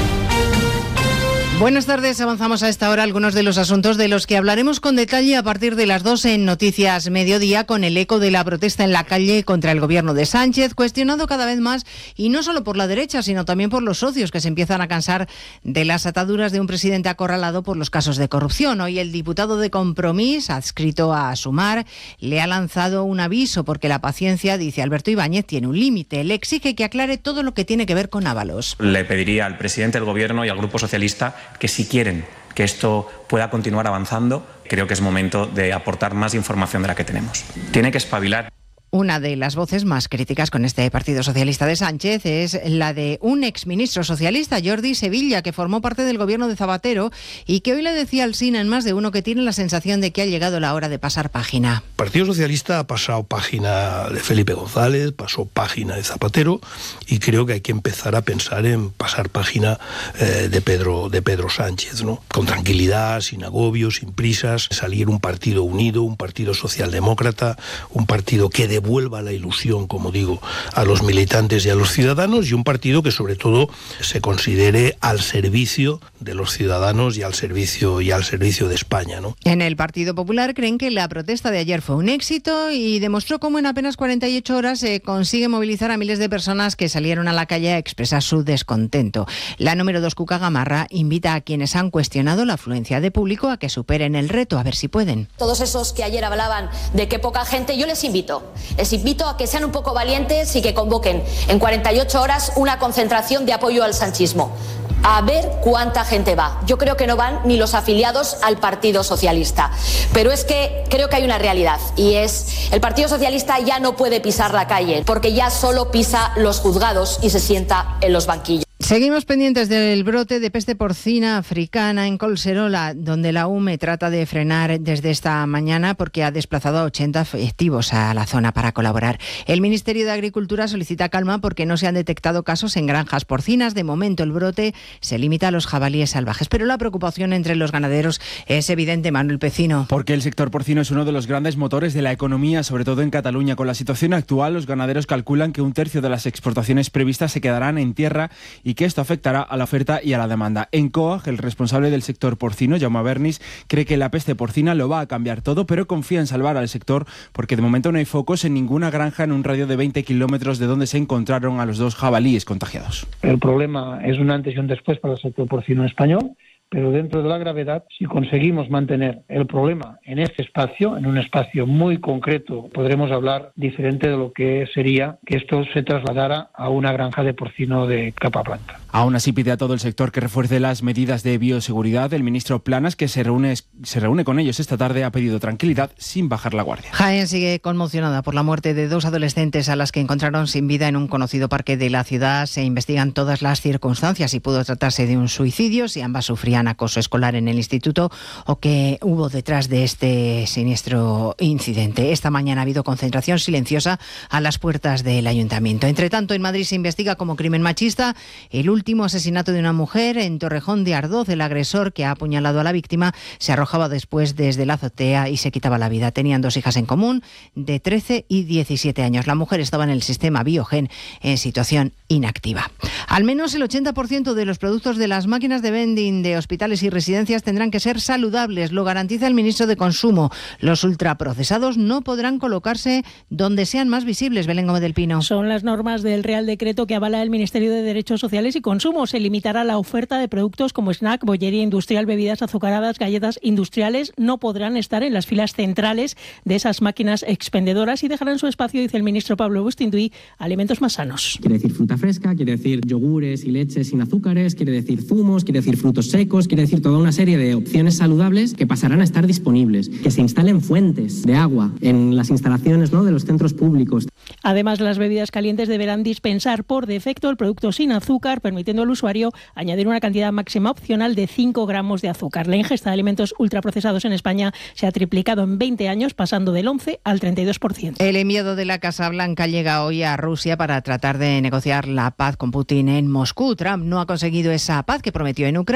Buenas tardes, avanzamos a esta hora algunos de los asuntos de los que hablaremos con detalle a partir de las doce en Noticias Mediodía, con el eco de la protesta en la calle contra el gobierno de Sánchez, cuestionado cada vez más, y no solo por la derecha, sino también por los socios, que se empiezan a cansar de las ataduras de un presidente acorralado por los casos de corrupción. Hoy el diputado de Compromís, adscrito a Sumar, le ha lanzado un aviso porque la paciencia, dice Alberto Ibáñez, tiene un límite. Le exige que aclare todo lo que tiene que ver con Ábalos. Le pediría al presidente del Gobierno y al Grupo Socialista que si quieren que esto pueda continuar avanzando, creo que es momento de aportar más información de la que tenemos. Tiene que espabilar. Una de las voces más críticas con este Partido Socialista de Sánchez es la de un exministro socialista, Jordi Sevilla, que formó parte del gobierno de Zapatero y que hoy le decía al SINA en Más de Uno que tiene la sensación de que ha llegado la hora de pasar página. El Partido Socialista ha pasado página de Felipe González, pasó página de Zapatero, y creo que hay que empezar a pensar en pasar página eh, de Pedro de Pedro Sánchez, ¿no? Con tranquilidad, sin agobios, sin prisas, salir un partido unido, un partido socialdemócrata, un partido que de vuelva la ilusión, como digo, a los militantes y a los ciudadanos, y un partido que sobre todo se considere al servicio de los ciudadanos y al servicio y al servicio de España, ¿no? En el Partido Popular creen que la protesta de ayer fue un éxito y demostró cómo en apenas cuarenta y ocho horas se consigue movilizar a miles de personas que salieron a la calle a expresar su descontento. La número dos, Cuca Gamarra, invita a quienes han cuestionado la afluencia de público a que superen el reto, a ver si pueden. Todos esos que ayer hablaban de que poca gente, yo les invito Les invito a que sean un poco valientes y que convoquen en cuarenta y ocho horas una concentración de apoyo al sanchismo. A ver cuánta gente va. Yo creo que no van ni los afiliados al Partido Socialista. Pero es que creo que hay una realidad, y es el Partido Socialista ya no puede pisar la calle, porque ya solo pisa los juzgados y se sienta en los banquillos. Seguimos pendientes del brote de peste porcina africana en Collserola, donde la U M E trata de frenar desde esta mañana porque ha desplazado a ochenta efectivos a la zona para colaborar. El Ministerio de Agricultura solicita calma porque no se han detectado casos en granjas porcinas. De momento el brote se limita a los jabalíes salvajes, pero la preocupación entre los ganaderos es evidente, Manuel Pecino. Porque el sector porcino es uno de los grandes motores de la economía, sobre todo en Cataluña. Con la situación actual, los ganaderos calculan que un tercio de las exportaciones previstas se quedarán en tierra y que esto afectará a la oferta y a la demanda. En COAG, el responsable del sector porcino, Jaume Bernis, cree que la peste porcina lo va a cambiar todo, pero confía en salvar al sector porque de momento no hay focos en ninguna granja en un radio de veinte kilómetros de donde se encontraron a los dos jabalíes contagiados. El problema es un antes y un después para el sector porcino español, pero dentro de la gravedad, si conseguimos mantener el problema en este espacio, en un espacio muy concreto, podremos hablar diferente de lo que sería que esto se trasladara a una granja de porcino de capa planta. Aún así pide a todo el sector que refuerce las medidas de bioseguridad. El ministro Planas, que se reúne, se reúne con ellos esta tarde, ha pedido tranquilidad sin bajar la guardia. Jaén sigue conmocionada por la muerte de dos adolescentes a las que encontraron sin vida en un conocido parque de la ciudad. Se investigan todas las circunstancias si pudo tratarse de un suicidio, si ambas sufrían acoso escolar en el instituto o qué hubo detrás de este siniestro incidente. Esta mañana ha habido concentración silenciosa a las puertas del ayuntamiento. Entre tanto, en Madrid se investiga como crimen machista el último asesinato de una mujer en Torrejón de Ardoz. El agresor, que ha apuñalado a la víctima, se arrojaba después desde la azotea y se quitaba la vida. Tenían dos hijas en común, de trece y diecisiete años. La mujer estaba en el sistema Biogen en situación inactiva. Al menos el ochenta por ciento de los productos de las máquinas de vending de hospitales y residencias tendrán que ser saludables, lo garantiza el ministro de Consumo. Los ultraprocesados no podrán colocarse donde sean más visibles. Belén Gómez del Pino. Son las normas del Real Decreto que avala el Ministerio de Derechos Sociales y Consumo. Se limitará la oferta de productos como snack, bollería industrial, bebidas azucaradas, galletas industriales. No podrán estar en las filas centrales de esas máquinas expendedoras y dejarán su espacio, dice el ministro Pablo Bustinduy, alimentos más sanos. Quiere decir fruta fresca, quiere decir yogures y leches sin azúcares, quiere decir zumos, quiere decir frutos secos, quiere decir toda una serie de opciones saludables que pasarán a estar disponibles, que se instalen fuentes de agua en las instalaciones, ¿no?, de los centros públicos. Además, las bebidas calientes deberán dispensar por defecto el producto sin azúcar, permitiendo al usuario añadir una cantidad máxima opcional de cinco gramos de azúcar. La ingesta de alimentos ultraprocesados en España se ha triplicado en veinte años, pasando del once al treinta y dos por ciento. El enviado de la Casa Blanca llega hoy a Rusia para tratar de negociar la paz con Putin en Moscú. Trump no ha conseguido esa paz que prometió en Ucrania y ha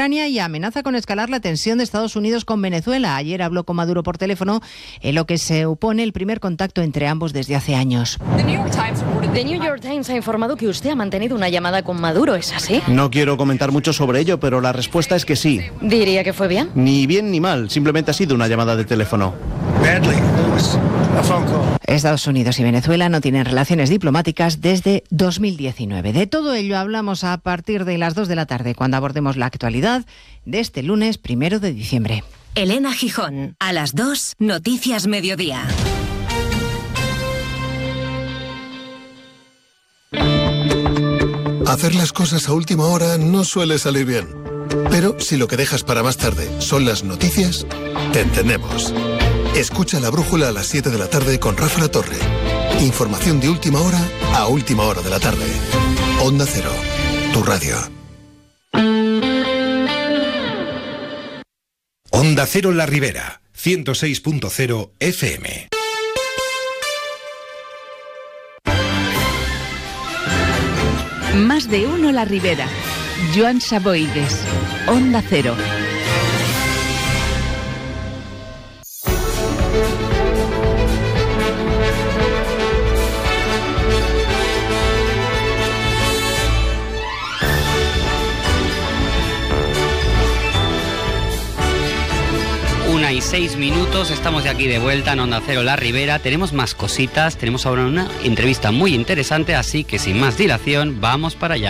amenaza con escalar la tensión de Estados Unidos con Venezuela. Ayer habló con Maduro por teléfono, en lo que se opone el primer contacto entre ambos desde hace años. The New York Times, The New York Times ha informado que usted ha mantenido una llamada con Maduro, ¿es así? No quiero comentar mucho sobre ello, pero la respuesta es que sí. ¿Diría que fue bien? Ni bien ni mal, simplemente ha sido una llamada de teléfono. Estados Unidos y Venezuela no tienen relaciones diplomáticas desde dos mil diecinueve. De todo ello hablamos a partir de las dos de la tarde, cuando abordemos la actualidad de este lunes primero de diciembre. Elena Gijón, a las dos, Noticias Mediodía. Hacer las cosas a última hora no suele salir bien. Pero si lo que dejas para más tarde son las noticias, te entendemos. Escucha La Brújula a las siete de la tarde con Rafa La Torre. Información de última hora a última hora de la tarde. Onda Cero, tu radio. Onda Cero La Ribera, ciento seis punto cero F M. Más de uno La Ribera. Joan Saboides, Onda Cero. Una y seis minutos, estamos de aquí de vuelta en Onda Cero La Ribera. Tenemos más cositas, tenemos ahora una entrevista muy interesante, así que sin más dilación, vamos para allá.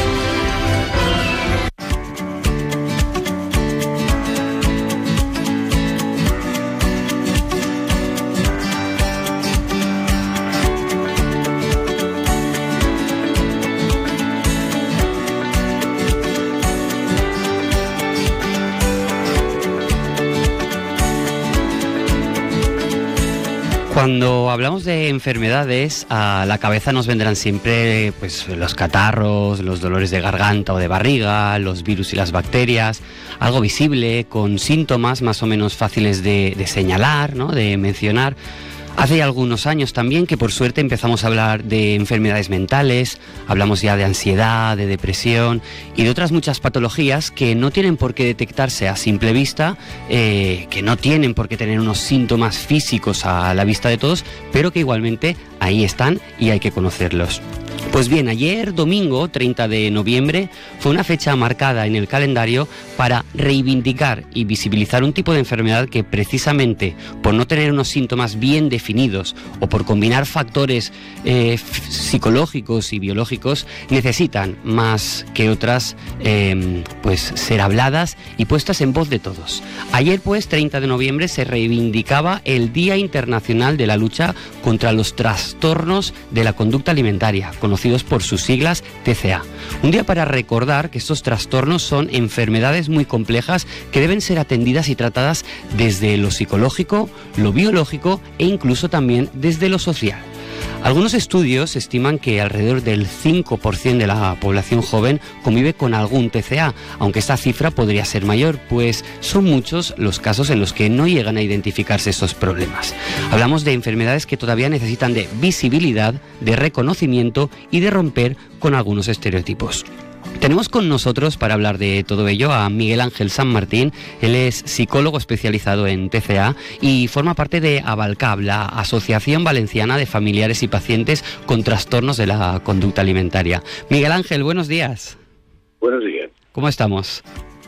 Cuando hablamos de enfermedades, a la cabeza nos vendrán siempre pues, los catarros, los dolores de garganta o de barriga, los virus y las bacterias, algo visible, con síntomas más o menos fáciles de, de señalar, ¿no? De mencionar. Hace algunos años también que por suerte empezamos a hablar de enfermedades mentales, hablamos ya de ansiedad, de depresión y de otras muchas patologías que no tienen por qué detectarse a simple vista, eh, que no tienen por qué tener unos síntomas físicos a la vista de todos, pero que igualmente ahí están y hay que conocerlos. Pues bien, ayer domingo, treinta de noviembre, fue una fecha marcada en el calendario para reivindicar y visibilizar un tipo de enfermedad que precisamente por no tener unos síntomas bien definidos o por combinar factores eh, psicológicos y biológicos necesitan más que otras eh, pues ser habladas y puestas en voz de todos. Ayer pues, treinta de noviembre, se reivindicaba el Día Internacional de la Lucha contra los Trastornos de la Conducta Alimentaria, conocidos por sus siglas T C A. Un día para recordar que estos trastornos son enfermedades muy complejas que deben ser atendidas y tratadas desde lo psicológico, lo biológico e incluso también desde lo social. Algunos estudios estiman que alrededor del cinco por ciento de la población joven convive con algún T C A, aunque esta cifra podría ser mayor, pues son muchos los casos en los que no llegan a identificarse estos problemas. Hablamos de enfermedades que todavía necesitan de visibilidad, de reconocimiento y de romper con algunos estereotipos. Tenemos con nosotros para hablar de todo ello a Miguel Ángel San Martín. Él es psicólogo especializado en T C A y forma parte de AVALCAB, la Asociación Valenciana de Familiares y Pacientes con Trastornos de la Conducta Alimentaria. Miguel Ángel, buenos días. Buenos días. ¿Cómo estamos?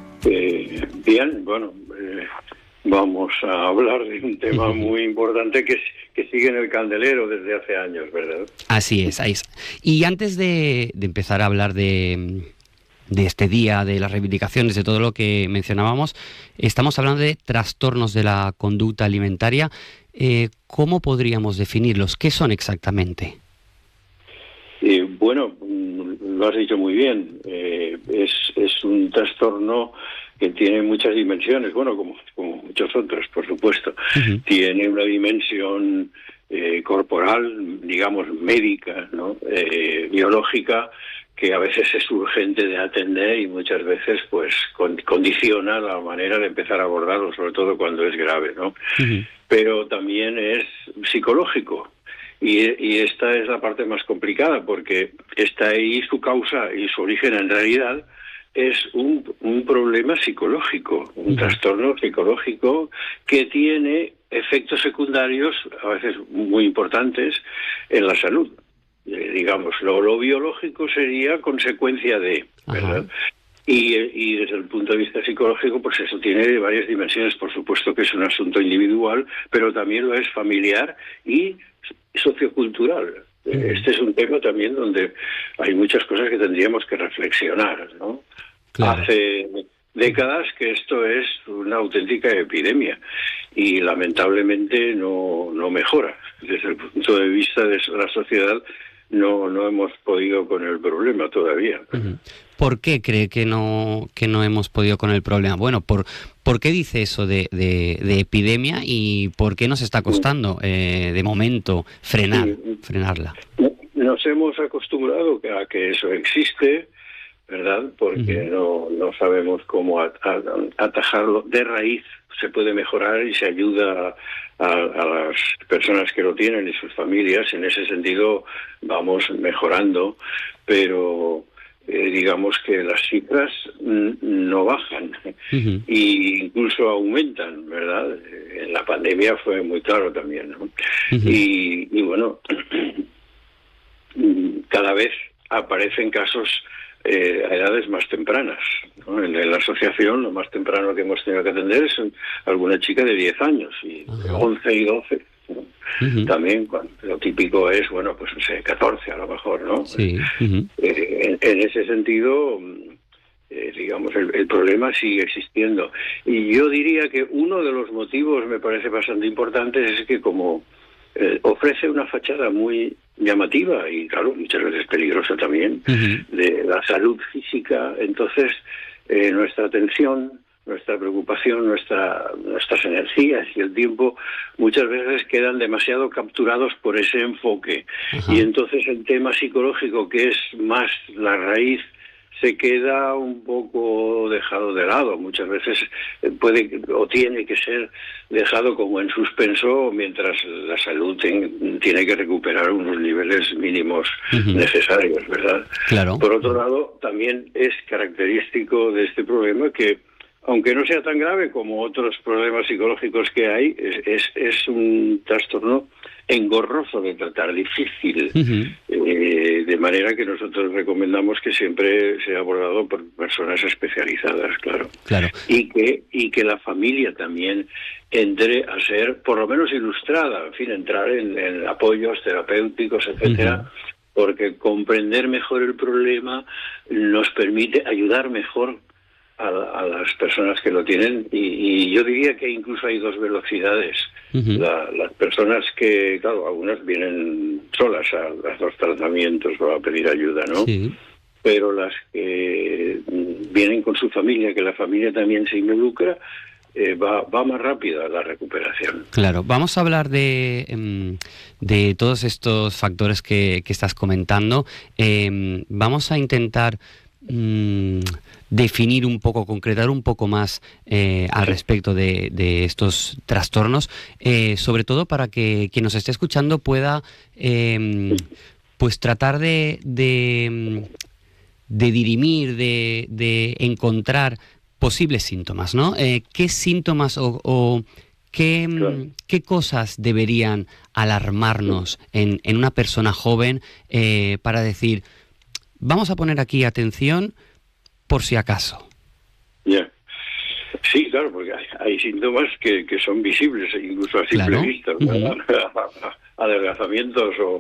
Eh, bien, bueno, eh, vamos a hablar de un tema muy importante que, que sigue en el candelero desde hace años, ¿verdad? Así es, ahí es. Y antes de, de empezar a hablar de... de este día, de las reivindicaciones, de todo lo que mencionábamos, estamos hablando de trastornos de la conducta alimentaria. Eh, ¿Cómo podríamos definirlos? ¿Qué son exactamente? Eh, bueno, lo has dicho muy bien. Eh, es, es un trastorno que tiene muchas dimensiones, bueno, como, como muchos otros, por supuesto. Uh-huh. Tiene una dimensión eh, corporal, digamos, médica, ¿no? Eh, biológica, que a veces es urgente de atender y muchas veces pues con, condiciona la manera de empezar a abordarlo, sobre todo cuando es grave, ¿no? Uh-huh. Pero también es psicológico y, y esta es la parte más complicada porque está ahí su causa y su origen en realidad es un, un problema psicológico, un trastorno psicológico que tiene efectos secundarios, a veces muy importantes, en la salud. Eh, digamos, lo, lo biológico sería consecuencia de, ¿verdad? Y, y desde el punto de vista psicológico, pues eso tiene varias dimensiones. Por supuesto que es un asunto individual, pero también lo es familiar y sociocultural. Este es un tema también donde hay muchas cosas que tendríamos que reflexionar, ¿no? Claro. Hace décadas que esto es una auténtica epidemia y lamentablemente no, no mejora. Desde el punto de vista de la sociedad no, no hemos podido con el problema todavía. Uh-huh. ¿Por qué cree que no que no hemos podido con el problema? Bueno, ¿por, ¿por qué dice eso de, de, de epidemia y por qué nos está costando eh, de momento frenar, sí. frenarla? Nos hemos acostumbrado a que eso existe, ¿verdad? Porque uh-huh. no, no sabemos cómo a, a, atajarlo de raíz. Se puede mejorar y se ayuda a, a las personas que lo tienen y sus familias. En ese sentido vamos mejorando, pero eh, digamos que las cifras n- no bajan uh-huh. e incluso aumentan, ¿verdad? En la pandemia fue muy claro también, ¿no? Uh-huh. Y, y bueno, cada vez aparecen casos Eh, a edades más tempranas, ¿no? En, en la asociación lo más temprano que hemos tenido que atender es alguna chica de diez años y uh-huh. once y doce, ¿no? Uh-huh. También cuando, lo típico es, bueno, pues no sé, catorce a lo mejor, ¿no? Sí. Uh-huh. Eh, en, en ese sentido, eh, digamos, el, el problema sigue existiendo. Y yo diría que uno de los motivos, me parece bastante importante, es que como eh, ofrece una fachada muy llamativa y claro, muchas veces peligrosa también, uh-huh. de la salud física, entonces eh, nuestra atención, nuestra preocupación, nuestra, nuestras energías y el tiempo muchas veces quedan demasiado capturados por ese enfoque. Uh-huh. Y entonces el tema psicológico, que es más la raíz, se queda un poco dejado de lado. Muchas veces puede o tiene que ser dejado como en suspenso mientras la salud ten, tiene que recuperar unos niveles mínimos uh-huh. necesarios, ¿verdad? Claro. Por otro lado, también es característico de este problema que, aunque no sea tan grave como otros problemas psicológicos que hay, es, es, es un trastorno engorroso de tratar, difícil, uh-huh. eh, de manera que nosotros recomendamos que siempre sea abordado por personas especializadas, claro. Claro. Y que, y que la familia también entre a ser, por lo menos ilustrada, en fin, entrar en, en apoyos terapéuticos, etcétera, uh-huh. porque comprender mejor el problema nos permite ayudar mejor A, a las personas que lo tienen y, y yo diría que incluso hay dos velocidades. Uh-huh. La, las personas que, claro, algunas vienen solas a, a los tratamientos para pedir ayuda, ¿no? Sí. Pero las que vienen con su familia, que la familia también se involucra, eh, va, va más rápida la recuperación. Claro, vamos a hablar de, de todos estos factores que, que estás comentando. Eh, vamos a intentar mmm, definir un poco, concretar un poco más eh, al respecto de, de estos trastornos, eh, sobre todo para que quien nos esté escuchando pueda eh, pues tratar de, de, de dirimir, de, de encontrar posibles síntomas, ¿no? Eh, ¿Qué síntomas o, o qué, claro. qué cosas deberían alarmarnos en, en una persona joven eh, para decir, vamos a poner aquí atención por si acaso? Ya. Yeah. Sí, claro, porque hay, hay síntomas que, que son visibles, incluso a simple claro. vista, ¿no? Uh-huh. Adelgazamientos o,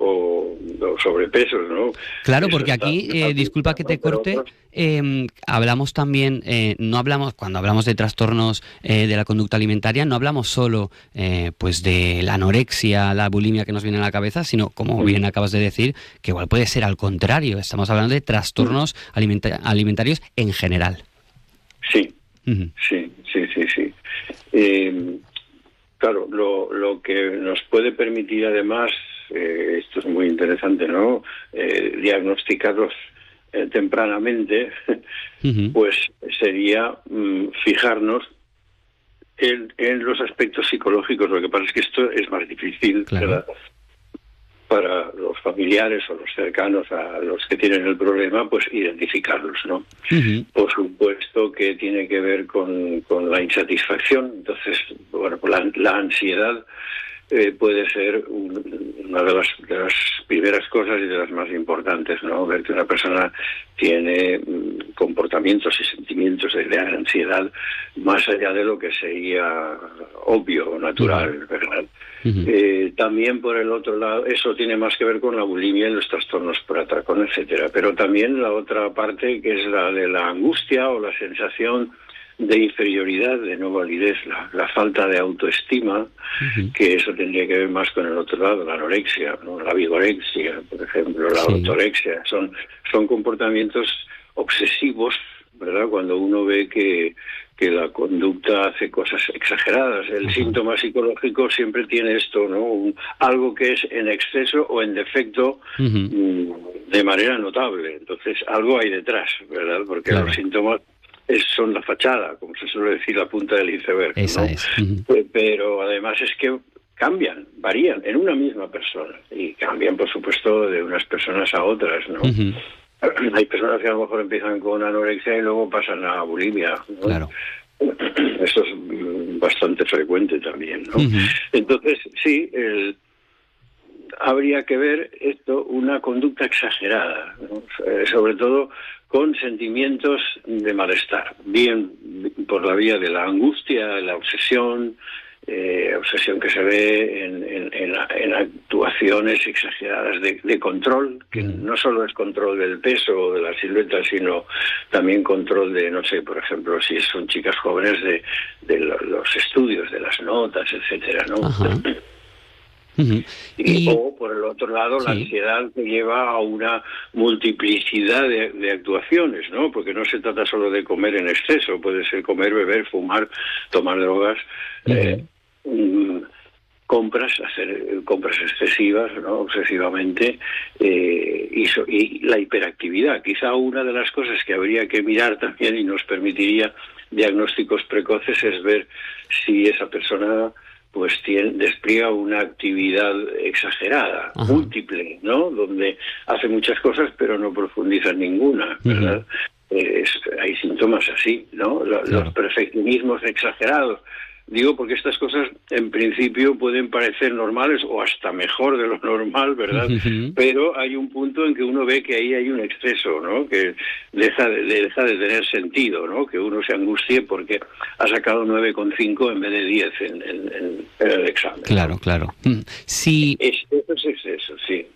o, o sobrepesos, ¿no? Claro, porque aquí, eh, disculpa que te corte, eh, hablamos también, eh, no hablamos, cuando hablamos de trastornos eh, de la conducta alimentaria, no hablamos solo eh, pues de la anorexia, la bulimia que nos viene a la cabeza, sino, como bien acabas de decir, que igual puede ser al contrario, estamos hablando de trastornos alimenta- alimentarios en general. Sí, uh-huh. sí, sí, sí, sí. Eh, Claro, lo, lo que nos puede permitir además, eh, esto es muy interesante, ¿no? Eh, diagnosticarlos eh, tempranamente, uh-huh. pues sería mm, fijarnos en, en los aspectos psicológicos. Lo que pasa es que esto es más difícil, claro. ¿verdad? Para los familiares o los cercanos a los que tienen el problema, pues identificarlos, ¿no? Uh-huh. Por supuesto que tiene que ver con, con la insatisfacción. Entonces, bueno, la, la ansiedad eh, puede ser un, una de las, de las primeras cosas y de las más importantes, ¿no? Ver que una persona tiene mm, comportamientos y sentimientos de, de ansiedad más allá de lo que sería obvio o natural, uh-huh. ¿verdad? Uh-huh. Eh, también por el otro lado, eso tiene más que ver con la bulimia y los trastornos por atracón, etcétera. Pero también la otra parte, que es la de la angustia o la sensación de inferioridad, de no validez, la, la falta de autoestima, uh-huh. que eso tendría que ver más con el otro lado, la anorexia, ¿no? La vigorexia, por ejemplo, la sí. ortorexia. Son, son comportamientos obsesivos, ¿verdad? Cuando uno ve que, que la conducta hace cosas exageradas. El uh-huh. síntoma psicológico siempre tiene esto, ¿no? Un, algo que es en exceso o en defecto uh-huh. de manera notable. Entonces, algo hay detrás, ¿verdad? Porque claro. los síntomas es, son la fachada, como se suele decir, la punta del iceberg, Esa ¿no? es. Uh-huh. Pero además es que cambian, varían en una misma persona. Y cambian, por supuesto, de unas personas a otras, ¿no? Uh-huh. Hay personas que a lo mejor empiezan con anorexia y luego pasan a bulimia, ¿no? Claro. Eso es bastante frecuente también, ¿no? Uh-huh. Entonces, sí, el, habría que ver esto, una conducta exagerada, ¿no? Eh, sobre todo con sentimientos de malestar, bien por la vía de la angustia, la obsesión, Eh, obsesión que se ve en, en, en, en actuaciones exageradas de, de control, que no solo es control del peso o de la silueta, sino también control de, no sé, por ejemplo, si son chicas jóvenes, de, de lo, los estudios, de las notas, etcétera, ¿no? Uh-huh. Y, y, o, por el otro lado, sí. la ansiedad que lleva a una multiplicidad de, de actuaciones, ¿no? Porque no se trata solo de comer en exceso, puede ser comer, beber, fumar, tomar drogas, uh-huh. eh, mm, compras, hacer compras excesivas, ¿no? Obsesivamente, eh, y, so, y la hiperactividad. Quizá una de las cosas que habría que mirar también y nos permitiría diagnósticos precoces es ver si esa persona pues tiene, despliega una actividad exagerada, Ajá. múltiple, ¿no? Donde hace muchas cosas pero no profundiza en ninguna, ¿verdad? Uh-huh. Es, hay síntomas así, ¿no? Los, claro. los perfeccionismos exagerados. Digo porque estas cosas en principio pueden parecer normales o hasta mejor de lo normal, ¿verdad? Uh-huh. Pero hay un punto en que uno ve que ahí hay un exceso, ¿no? Que deja de, deja de tener sentido, ¿no? Que uno se angustie porque ha sacado nueve coma cinco en vez de diez en, en, en el examen. Claro, ¿no? Claro. Si, es, eso es exceso, sí.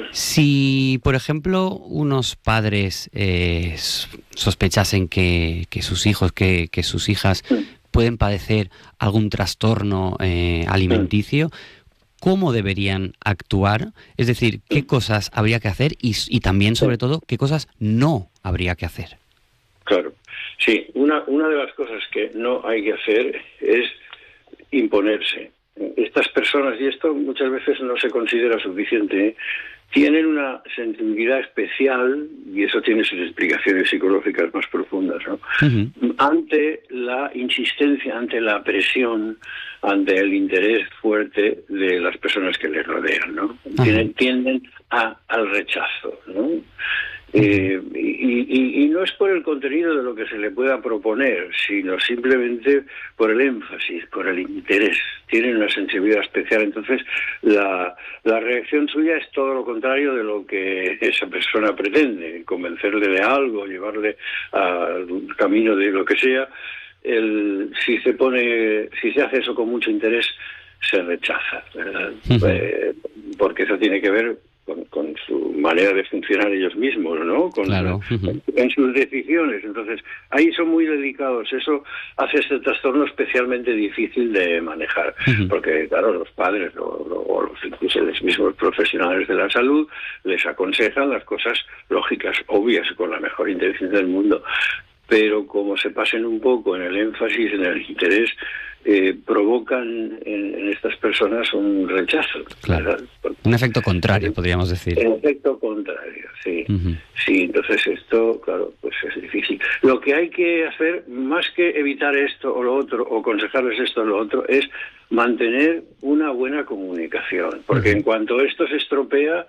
Si, por ejemplo, unos padres eh, sospechasen que, que sus hijos, que, que sus hijas... Uh-huh. pueden padecer algún trastorno eh, alimenticio, ¿cómo deberían actuar? Es decir, ¿qué cosas habría que hacer? Y, y también, sobre todo, ¿qué cosas no habría que hacer? Claro, sí. Una, una de las cosas que no hay que hacer es imponerse. Estas personas, y esto muchas veces no se considera suficiente, ¿eh? tienen una sensibilidad especial, y eso tiene sus explicaciones psicológicas más profundas, ¿no? Uh-huh. Ante la insistencia, ante la presión, ante el interés fuerte de las personas que les rodean, ¿no? Uh-huh. Tienen, tienden a, al rechazo, ¿no? Eh, y, y, y no es por el contenido de lo que se le pueda proponer, sino simplemente por el énfasis, por el interés. Tienen una sensibilidad especial, entonces la, la reacción suya es todo lo contrario de lo que esa persona pretende, convencerle de algo, llevarle al camino de lo que sea. El, si se pone, si se hace eso con mucho interés, se rechaza, ¿verdad? Uh-huh. Eh, porque eso tiene que ver Con, con su manera de funcionar ellos mismos, ¿no? Con, claro. uh-huh. en sus decisiones. Entonces, ahí son muy delicados. Eso hace este trastorno especialmente difícil de manejar. Uh-huh. Porque, claro, los padres o, o los, incluso los mismos profesionales de la salud les aconsejan las cosas lógicas, obvias, con la mejor intención del mundo. Pero como se pasen un poco en el énfasis, en el interés, eh, provocan en, en estas personas un rechazo. Claro. Un efecto contrario, podríamos decir. Un efecto contrario, sí. Uh-huh. Sí, entonces esto, claro, pues es difícil. Lo que hay que hacer, más que evitar esto o lo otro, o aconsejarles esto o lo otro, es mantener una buena comunicación. Porque uh-huh. en cuanto esto se estropea,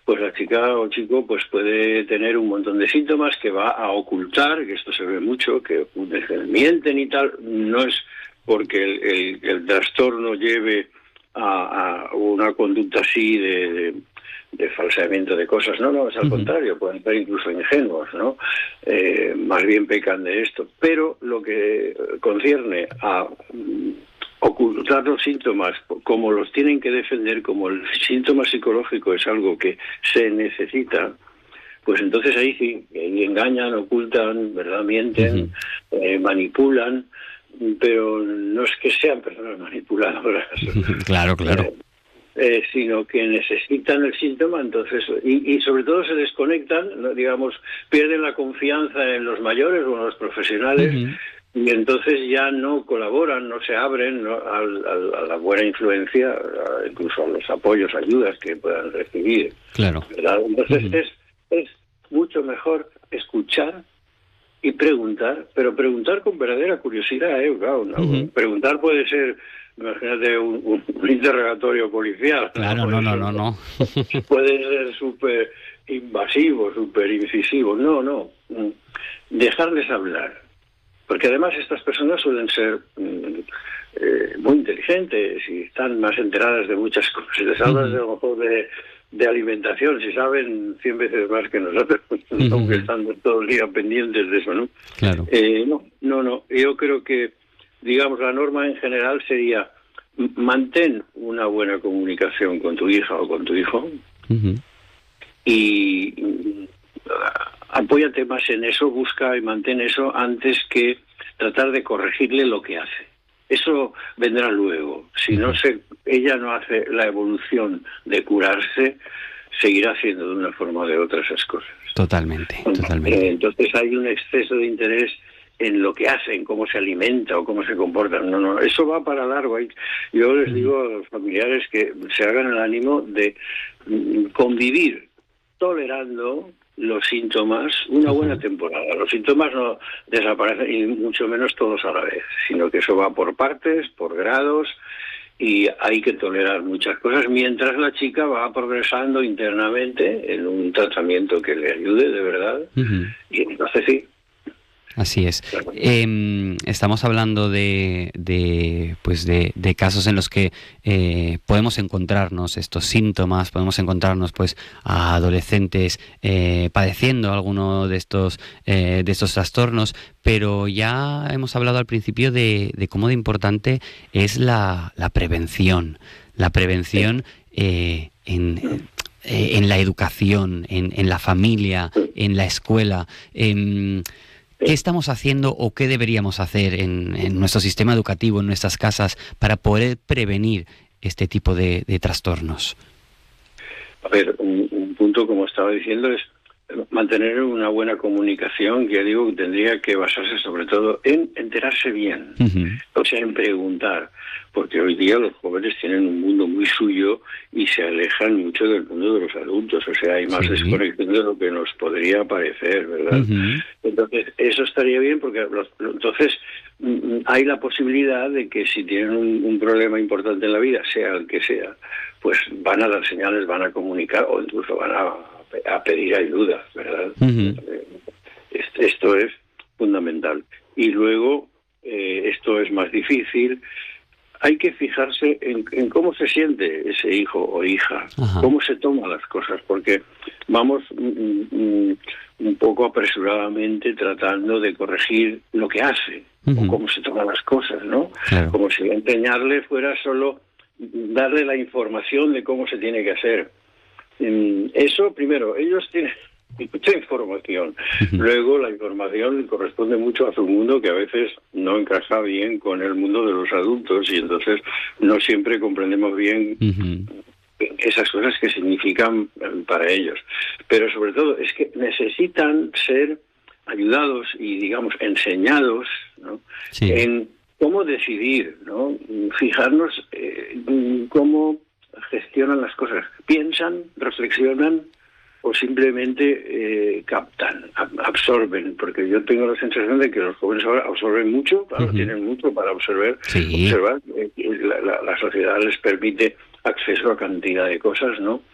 pues la chica o chico pues puede tener un montón de síntomas que va a ocultar, que esto se ve mucho, que mienten y tal. No es porque el, el, el trastorno lleve a, a una conducta así de, de, de falseamiento de cosas. No, no, es al uh-huh. contrario, pueden ser incluso ingenuos, ¿no? Eh, más bien pecan de esto. Pero lo que concierne a ocultar los síntomas como los tienen que defender, como el síntoma psicológico es algo que se necesita, pues entonces ahí sí, ahí engañan, ocultan, ¿verdad? Mienten, uh-huh. eh, manipulan, pero no es que sean personas manipuladoras. Claro, claro. Eh, eh, sino que necesitan el síntoma, entonces, y, y sobre todo se desconectan, ¿no? Digamos, pierden la confianza en los mayores o en los profesionales, uh-huh. y entonces ya no colaboran, no se abren, ¿no? a, a, a la buena influencia, a, incluso a los apoyos, ayudas que puedan recibir. Claro. ¿Verdad? Entonces uh-huh. es, es mucho mejor escuchar y preguntar, pero preguntar con verdadera curiosidad, ¿eh? Claro, ¿no? Uh-huh. Preguntar puede ser, imagínate, un, un, un interrogatorio policial. Claro, no, no, no, no. Puede ser súper invasivo, súper incisivo. No, no. Dejarles hablar. Porque además estas personas suelen ser eh, muy inteligentes y están más enteradas de muchas cosas. Si les hablas de, a lo mejor de, de alimentación, si saben cien veces más que nosotros, uh-huh. aunque están todo el día pendientes de eso, ¿no? Claro. Eh, no, no, no. Yo creo que, digamos, la norma en general sería mantén una buena comunicación con tu hija o con tu hijo uh-huh. y apóyate más en eso, busca y mantén eso antes que tratar de corregirle lo que hace. Eso vendrá luego. Si uh-huh. no se, ella no hace la evolución de curarse, seguirá haciendo de una forma o de otra esas cosas. Totalmente, totalmente. Entonces hay un exceso de interés en lo que hace, en cómo se alimenta o cómo se comporta. No, no, eso va para largo. Yo les digo a los familiares que se hagan el ánimo de convivir tolerando los síntomas una buena temporada. Los síntomas no desaparecen, y mucho menos todos a la vez, sino que eso va por partes, por grados, y hay que tolerar muchas cosas mientras la chica va progresando internamente en un tratamiento que le ayude de verdad. Uh-huh. Y entonces sí. Así es. Eh, estamos hablando de, de pues de, de casos en los que eh, podemos encontrarnos estos síntomas, podemos encontrarnos pues a adolescentes eh, padeciendo alguno de estos eh, de estos trastornos, pero ya hemos hablado al principio de, de cómo de importante es la, la prevención, la prevención eh, en en la educación, en, en la familia, en la escuela. Eh, ¿Qué estamos haciendo o qué deberíamos hacer en, en nuestro sistema educativo, en nuestras casas, para poder prevenir este tipo de, de trastornos? A ver, un, un punto, como estaba diciendo, es mantener una buena comunicación, que ya digo que tendría que basarse sobre todo en enterarse bien, uh-huh. o sea, en preguntar, porque hoy día los jóvenes tienen un mundo muy suyo y se alejan mucho del mundo de los adultos, o sea, hay más sí. desconexión de lo que nos podría parecer, ¿verdad? Uh-huh. Entonces, eso estaría bien, porque los, entonces hay la posibilidad de que si tienen un, un problema importante en la vida, sea el que sea, pues van a dar señales, van a comunicar o incluso van a a pedir ayuda, ¿verdad? Uh-huh. Esto es fundamental. Y luego, eh, esto es más difícil, hay que fijarse en, en cómo se siente ese hijo o hija, uh-huh. cómo se toman las cosas, porque vamos mm, mm, un poco apresuradamente tratando de corregir lo que hace, uh-huh. o cómo se toman las cosas, ¿no? Claro. Como si enseñarle fuera solo darle la información de cómo se tiene que hacer. Eso, primero, ellos tienen mucha información. Uh-huh. Luego, la información corresponde mucho a su mundo, que a veces no encaja bien con el mundo de los adultos, y entonces no siempre comprendemos bien uh-huh. esas cosas que significan para ellos. Pero sobre todo es que necesitan ser ayudados y, digamos, enseñados, ¿no? Sí. En cómo decidir, ¿no? Fijarnos eh, cómo gestionan las cosas. ¿Piensan, reflexionan o simplemente eh, captan, ab- absorben? Porque yo tengo la sensación de que los jóvenes ahora absorben mucho, claro, uh-huh. tienen mucho para absorber, sí. observar. Eh, la, la, la sociedad les permite acceso a cantidad de cosas, ¿no?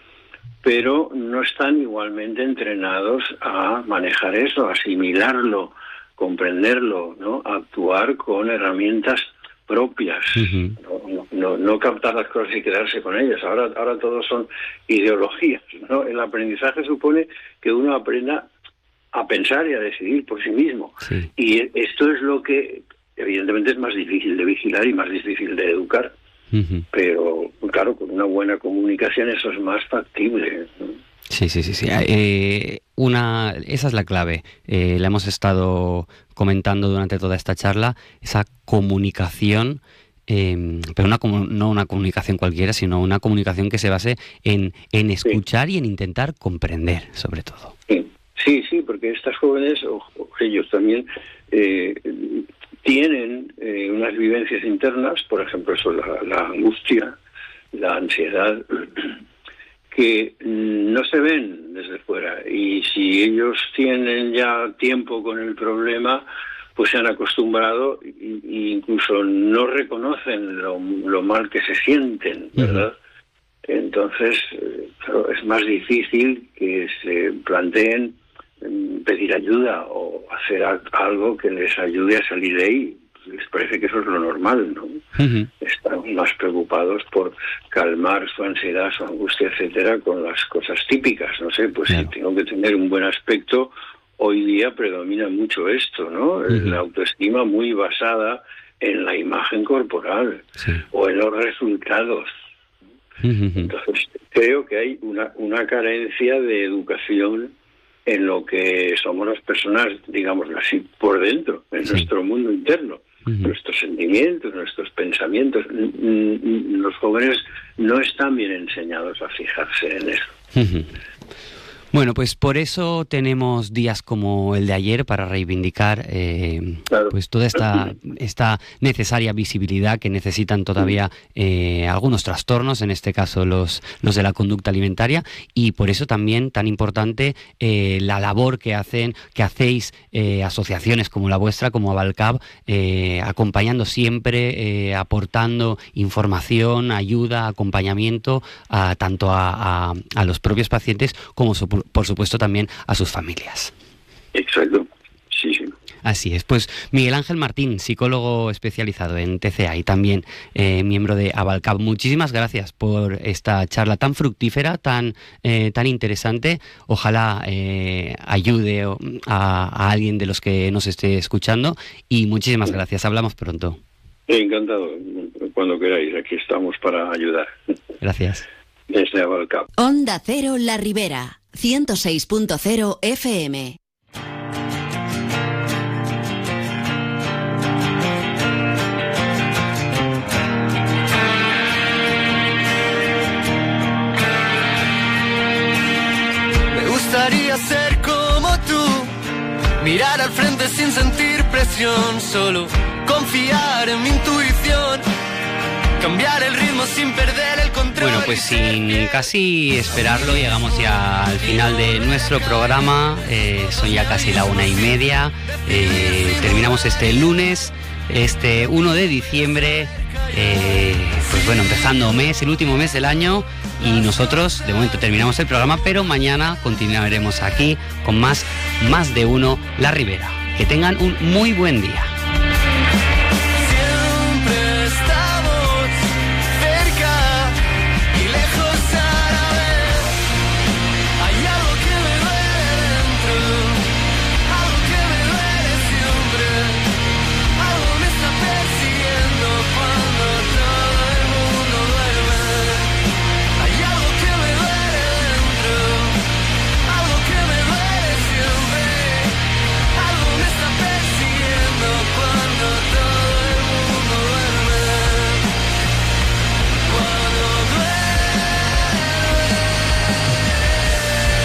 pero no están igualmente entrenados a manejar eso, a asimilarlo, comprenderlo, ¿no? A actuar con herramientas propias, uh-huh. no, no, no captar las cosas y quedarse con ellas. Ahora, ahora todo son ideologías, ¿no? El aprendizaje supone que uno aprenda a pensar y a decidir por sí mismo. Sí. Y esto es lo que evidentemente es más difícil de vigilar y más difícil de educar. Uh-huh. Pero claro, con una buena comunicación eso es más factible, ¿no? Sí, sí, sí, sí. Eh, una, esa es la clave. Eh, la hemos estado comentando durante toda esta charla, esa comunicación, eh, pero una, no una comunicación cualquiera, sino una comunicación que se base en, en escuchar sí. y en intentar comprender, sobre todo. Sí, sí, sí, porque estas jóvenes, o, o ellos también, eh, tienen eh, unas vivencias internas, por ejemplo, eso, la, la angustia, la ansiedad, que no se ven desde fuera, y si ellos tienen ya tiempo con el problema, pues se han acostumbrado e incluso no reconocen lo, lo mal que se sienten, ¿verdad? Uh-huh. Entonces, claro, es más difícil que se planteen pedir ayuda o hacer algo que les ayude a salir de ahí. Les parece que eso es lo normal, ¿no? Uh-huh. Están más preocupados por calmar su ansiedad, su angustia, etcétera, con las cosas típicas. No sé, pues claro. Si tengo que tener un buen aspecto, hoy día predomina mucho esto, ¿no? Uh-huh. La autoestima muy basada en la imagen corporal, sí. o en los resultados. Uh-huh. Entonces, creo que hay una, una carencia de educación en lo que somos las personas, digamos así, por dentro, en sí. nuestro mundo interno. Uh-huh. Nuestros sentimientos, nuestros pensamientos. Los jóvenes no están bien enseñados a fijarse en eso. Uh-huh. Bueno, pues por eso tenemos días como el de ayer para reivindicar eh, claro. pues toda esta, esta necesaria visibilidad que necesitan todavía eh, algunos trastornos, en este caso los, los de la conducta alimentaria, y por eso también tan importante eh, la labor que hacen, que hacéis eh, asociaciones como la vuestra, como Avalcab, eh, acompañando siempre, eh, aportando información, ayuda, acompañamiento a, tanto a, a, a los propios pacientes como su por supuesto también a sus familias. Exacto, sí, sí. Así es. Pues Miguel Ángel Martín, psicólogo especializado en T C A y también eh, miembro de Avalcab, muchísimas gracias por esta charla tan fructífera, tan eh, tan interesante. Ojalá eh, ayude a, a alguien de los que nos esté escuchando, y muchísimas gracias. Hablamos pronto. Encantado. Cuando queráis, aquí estamos para ayudar. Gracias. Desde Avalcab. Onda Cero La Ribera, ciento seis punto cero F M. Me gustaría ser como tú, mirar al frente sin sentir presión, solo confiar en mi intuición, cambiar el ritmo sin perder el control. Bueno, pues sin casi esperarlo, llegamos ya al final de nuestro programa. Eh, son ya casi la una y media. Eh, terminamos este lunes, este uno de diciembre. Eh, pues bueno, empezando mes, el último mes del año. Y nosotros, de momento, terminamos el programa, pero mañana continuaremos aquí con más, más de uno La Ribera. Que tengan un muy buen día.